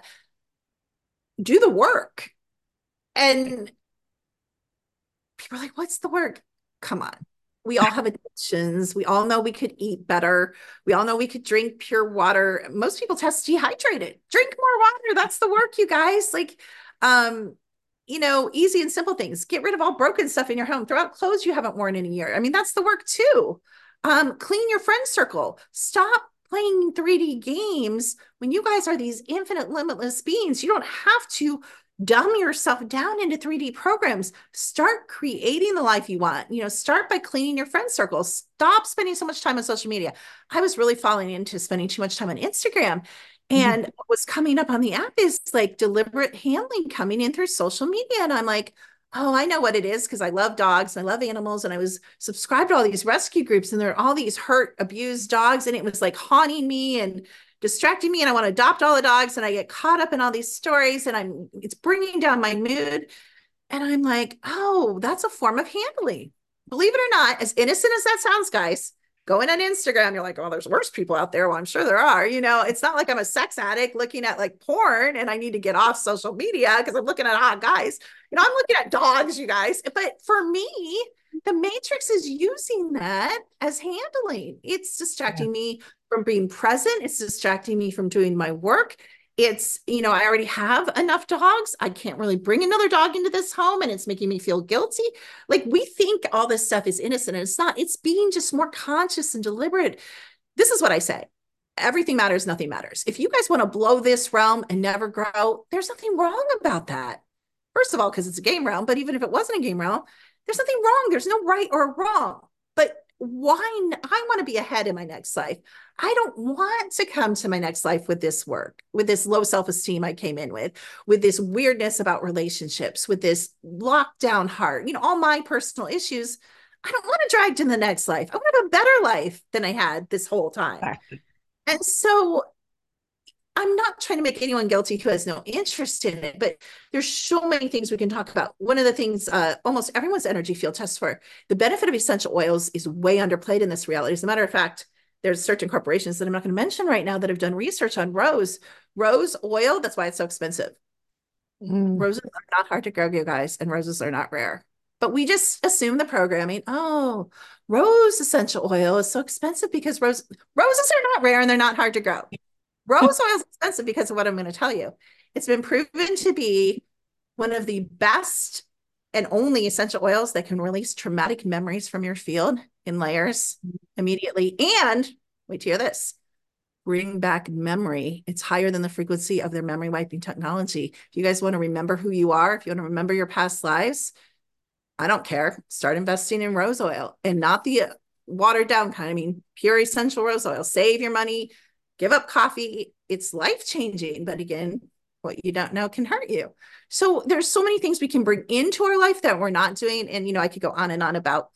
Do the work. And people are like, what's the work? Come on. We all have addictions. We all know we could eat better. We all know we could drink pure water. Most people test dehydrated. Drink more water. That's the work, you guys. Like, um, easy and simple things. Get rid of all broken stuff in your home. Throw out clothes you haven't worn in a year. I mean, that's the work too. Clean your friend circle. Stop playing 3D games when you guys are these infinite, limitless beings. You don't have to dumb yourself down into 3D programs. Start creating the life you want. Start by cleaning your friend circle. Stop spending so much time on social media. I was really falling into spending too much time on Instagram. And what was coming up on the app is like deliberate handling coming in through social media. And I'm like, oh, I know what it is, because I love dogs and I love animals. And I was subscribed to all these rescue groups, and there are all these hurt, abused dogs. And it was like haunting me and distracting me, and I want to adopt all the dogs, and I get caught up in all these stories, and it's bringing down my mood. And I'm like, oh, that's a form of handling. Believe it or not, as innocent as that sounds, guys, going on Instagram, you're like, oh, there's worse people out there. Well, I'm sure there are. It's not like I'm a sex addict looking at like porn and I need to get off social media because I'm looking at hot guys. I'm looking at dogs, you guys. But for me, the Matrix is using that as handling. It's Yeah. distracting me from being present. It's distracting me from doing my work. I already have enough dogs. I can't really bring another dog into this home, and it's making me feel guilty. Like, we think all this stuff is innocent, and it's not. It's being just more conscious and deliberate. This is what I say. everything matters, nothing matters. If you guys want to blow this realm and never grow, there's nothing wrong about that. First of all, because it's a game realm, but even if it wasn't a game realm, there's nothing wrong. There's no right or wrong. But why? I want to be ahead in my next life. I don't want to come to my next life with this work, with this low self esteem I came in with this weirdness about relationships, with this lockdown heart, all my personal issues. I don't want to drag to the next life. I want to have a better life than I had this whole time. Exactly. And so I'm not trying to make anyone guilty who has no interest in it, but there's so many things we can talk about. One of the things almost everyone's energy field tests for, the benefit of essential oils is way underplayed in this reality. As a matter of fact, there's certain corporations that I'm not going to mention right now that have done research on rose oil. That's why it's so expensive. Mm. Roses are not hard to grow, you guys, and roses are not rare. But we just assume the programming. Oh, rose essential oil is so expensive because roses are not rare and they're not hard to grow. Rose oil is expensive because of what I'm going to tell you. It's been proven to be one of the best and only essential oils that can release traumatic memories from your field in layers immediately. And wait to hear this, bring back memory. It's higher than the frequency of their memory wiping technology. If you guys want to remember who you are, if you want to remember your past lives, I don't care. Start investing in rose oil and not the watered down kind. I mean, pure essential rose oil. Save your money, give up coffee. It's life changing. But again, what you don't know can hurt you. So there's so many things we can bring into our life that we're not doing. And, I could go on and on about,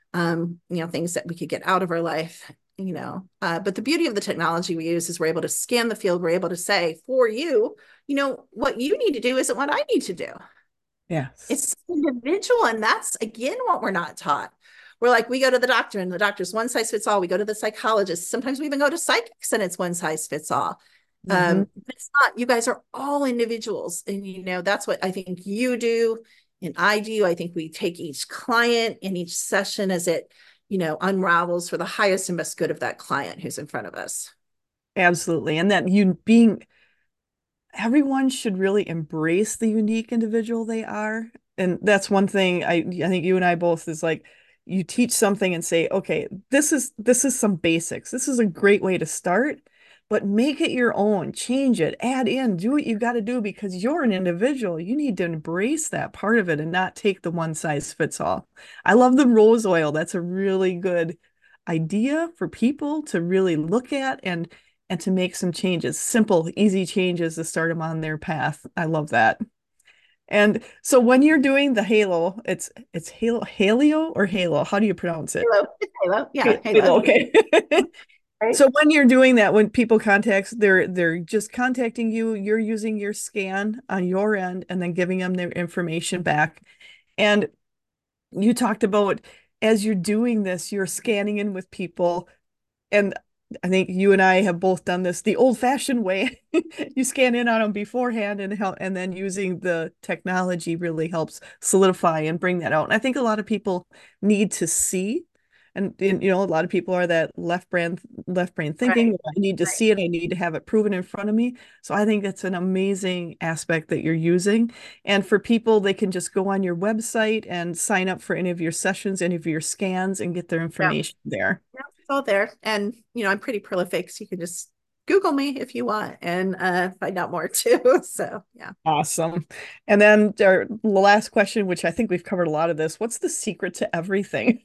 things that we could get out of our life, but the beauty of the technology we use is we're able to scan the field. We're able to say for you, what you need to do isn't what I need to do. Yes. It's individual. And that's, again, what we're not taught. We're like, we go to the doctor and the doctor's one size fits all. We go to the psychologist. Sometimes we even go to psychics and it's one size fits all. Hmm. But it's not. You guys are all individuals. And, that's what I think you do and I do. I think we take each client in each session as it, unravels for the highest and best good of that client who's in front of us. Absolutely. And that you being everyone should really embrace the unique individual they are. And that's one thing I think you and I both is like you teach something and say, okay, this is some basics. This is a great way to start, but make it your own, change it, add in, do what you got to do because you're an individual. You need to embrace that part of it and not take the one size fits all. I love the rose oil. That's a really good idea for people to really look at and to make some changes, simple, easy changes to start them on their path. I love that. And so when you're doing the halo, it's Haleo or Halo. How do you pronounce it? Halo. It's Halo. Yeah, Halo, Halo. okay. Right. So when you're doing that, when people contact, they're just contacting you, you're using your scan on your end and then giving them their information back. And you talked about as you're doing this, you're scanning in with people. And I think you and I have both done this the old-fashioned way. You scan in on them beforehand and help, and then using the technology really helps solidify and bring that out. And I think a lot of people need to see, and a lot of people are that left brain thinking. Right. I need to Right. see it. I need to have it proven in front of me. So I think that's an amazing aspect that you're using. And for people, they can just go on your website and sign up for any of your sessions, any of your scans, and get their Yeah. information there. Yeah, it's all there. And, I'm pretty prolific. So you can just Google me if you want and find out more too. So, yeah. Awesome. And then the last question, which I think we've covered a lot of this, what's the secret to everything?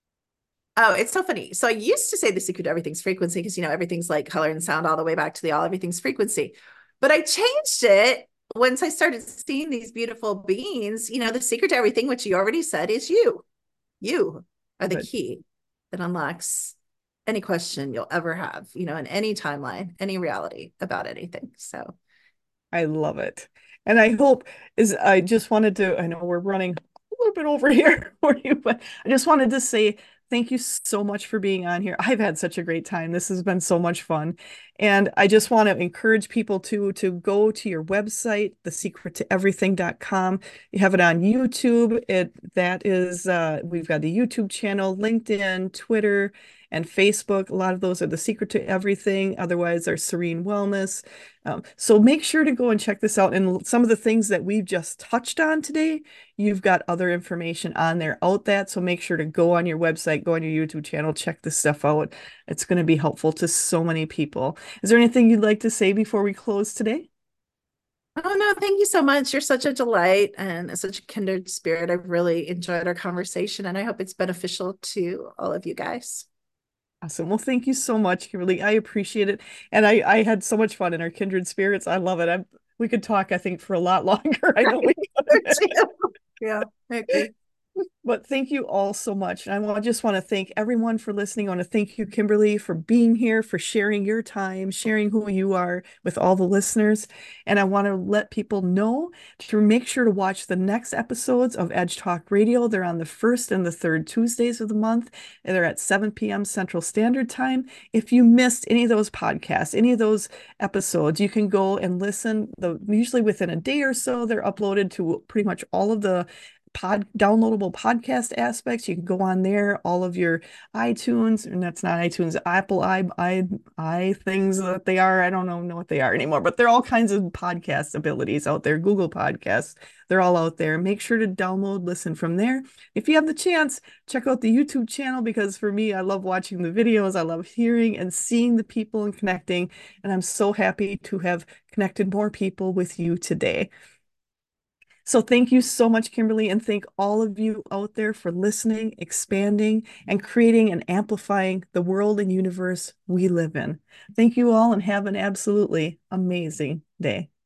Oh, it's so funny. So I used to say the secret to everything's frequency because, everything's like color and sound all the way back to the all everything's frequency. But I changed it once I started seeing these beautiful beings. The secret to everything, which you already said, is you. You are the But key that unlocks any question you'll ever have, in any timeline, any reality about anything. So, I love it. And I hope is I just wanted to, I know we're running a little bit over here for you, but I just wanted to say thank you so much for being on here. I've had such a great time. This has been so much fun. And I just want to encourage people to go to your website, thesecrettoeverything.com. You have it on YouTube. We've got the YouTube channel, LinkedIn, Twitter, and Facebook. A lot of those are The Secret to Everything. Otherwise, are Serene Wellness. So make sure to go and check this out. And some of the things that we've just touched on today, you've got other information on there out that. So make sure to go on your website, go on your YouTube channel, check this stuff out. It's going to be helpful to so many people. Is there anything you'd like to say before we close today? Oh no, thank you so much. You're such a delight and such a kindred spirit. I've really enjoyed our conversation and I hope it's beneficial to all of you guys. Awesome. Well, thank you so much, Kimberly. I appreciate it. And I had so much fun in our kindred spirits. I love it. We could talk, I think, for a lot longer. I know we could. Yeah, I agree. But thank you all so much. And just want to thank everyone for listening. I want to thank you, Kimberly, for being here, for sharing your time, sharing who you are with all the listeners. And I want to let people know to make sure to watch the next episodes of Edge Talk Radio. They're on the first and the third Tuesdays of the month, and they're at 7 p.m. Central Standard Time. If you missed any of those podcasts, any of those episodes, you can go and listen. Usually within a day or so, they're uploaded to pretty much all of the downloadable podcast aspects. You can go on there, all of your iTunes, and that's not iTunes, Apple I things that they are. I don't know what they are anymore, but they're all kinds of podcast abilities out there. Google Podcasts, they're all out there. Make sure to download, listen from there. If you have the chance, check out the YouTube channel because for me, I love watching the videos. I love hearing and seeing the people and connecting. And I'm so happy to have connected more people with you today. So thank you so much, Kimberly, and thank all of you out there for listening, expanding, and creating and amplifying the world and universe we live in. Thank you all and have an absolutely amazing day.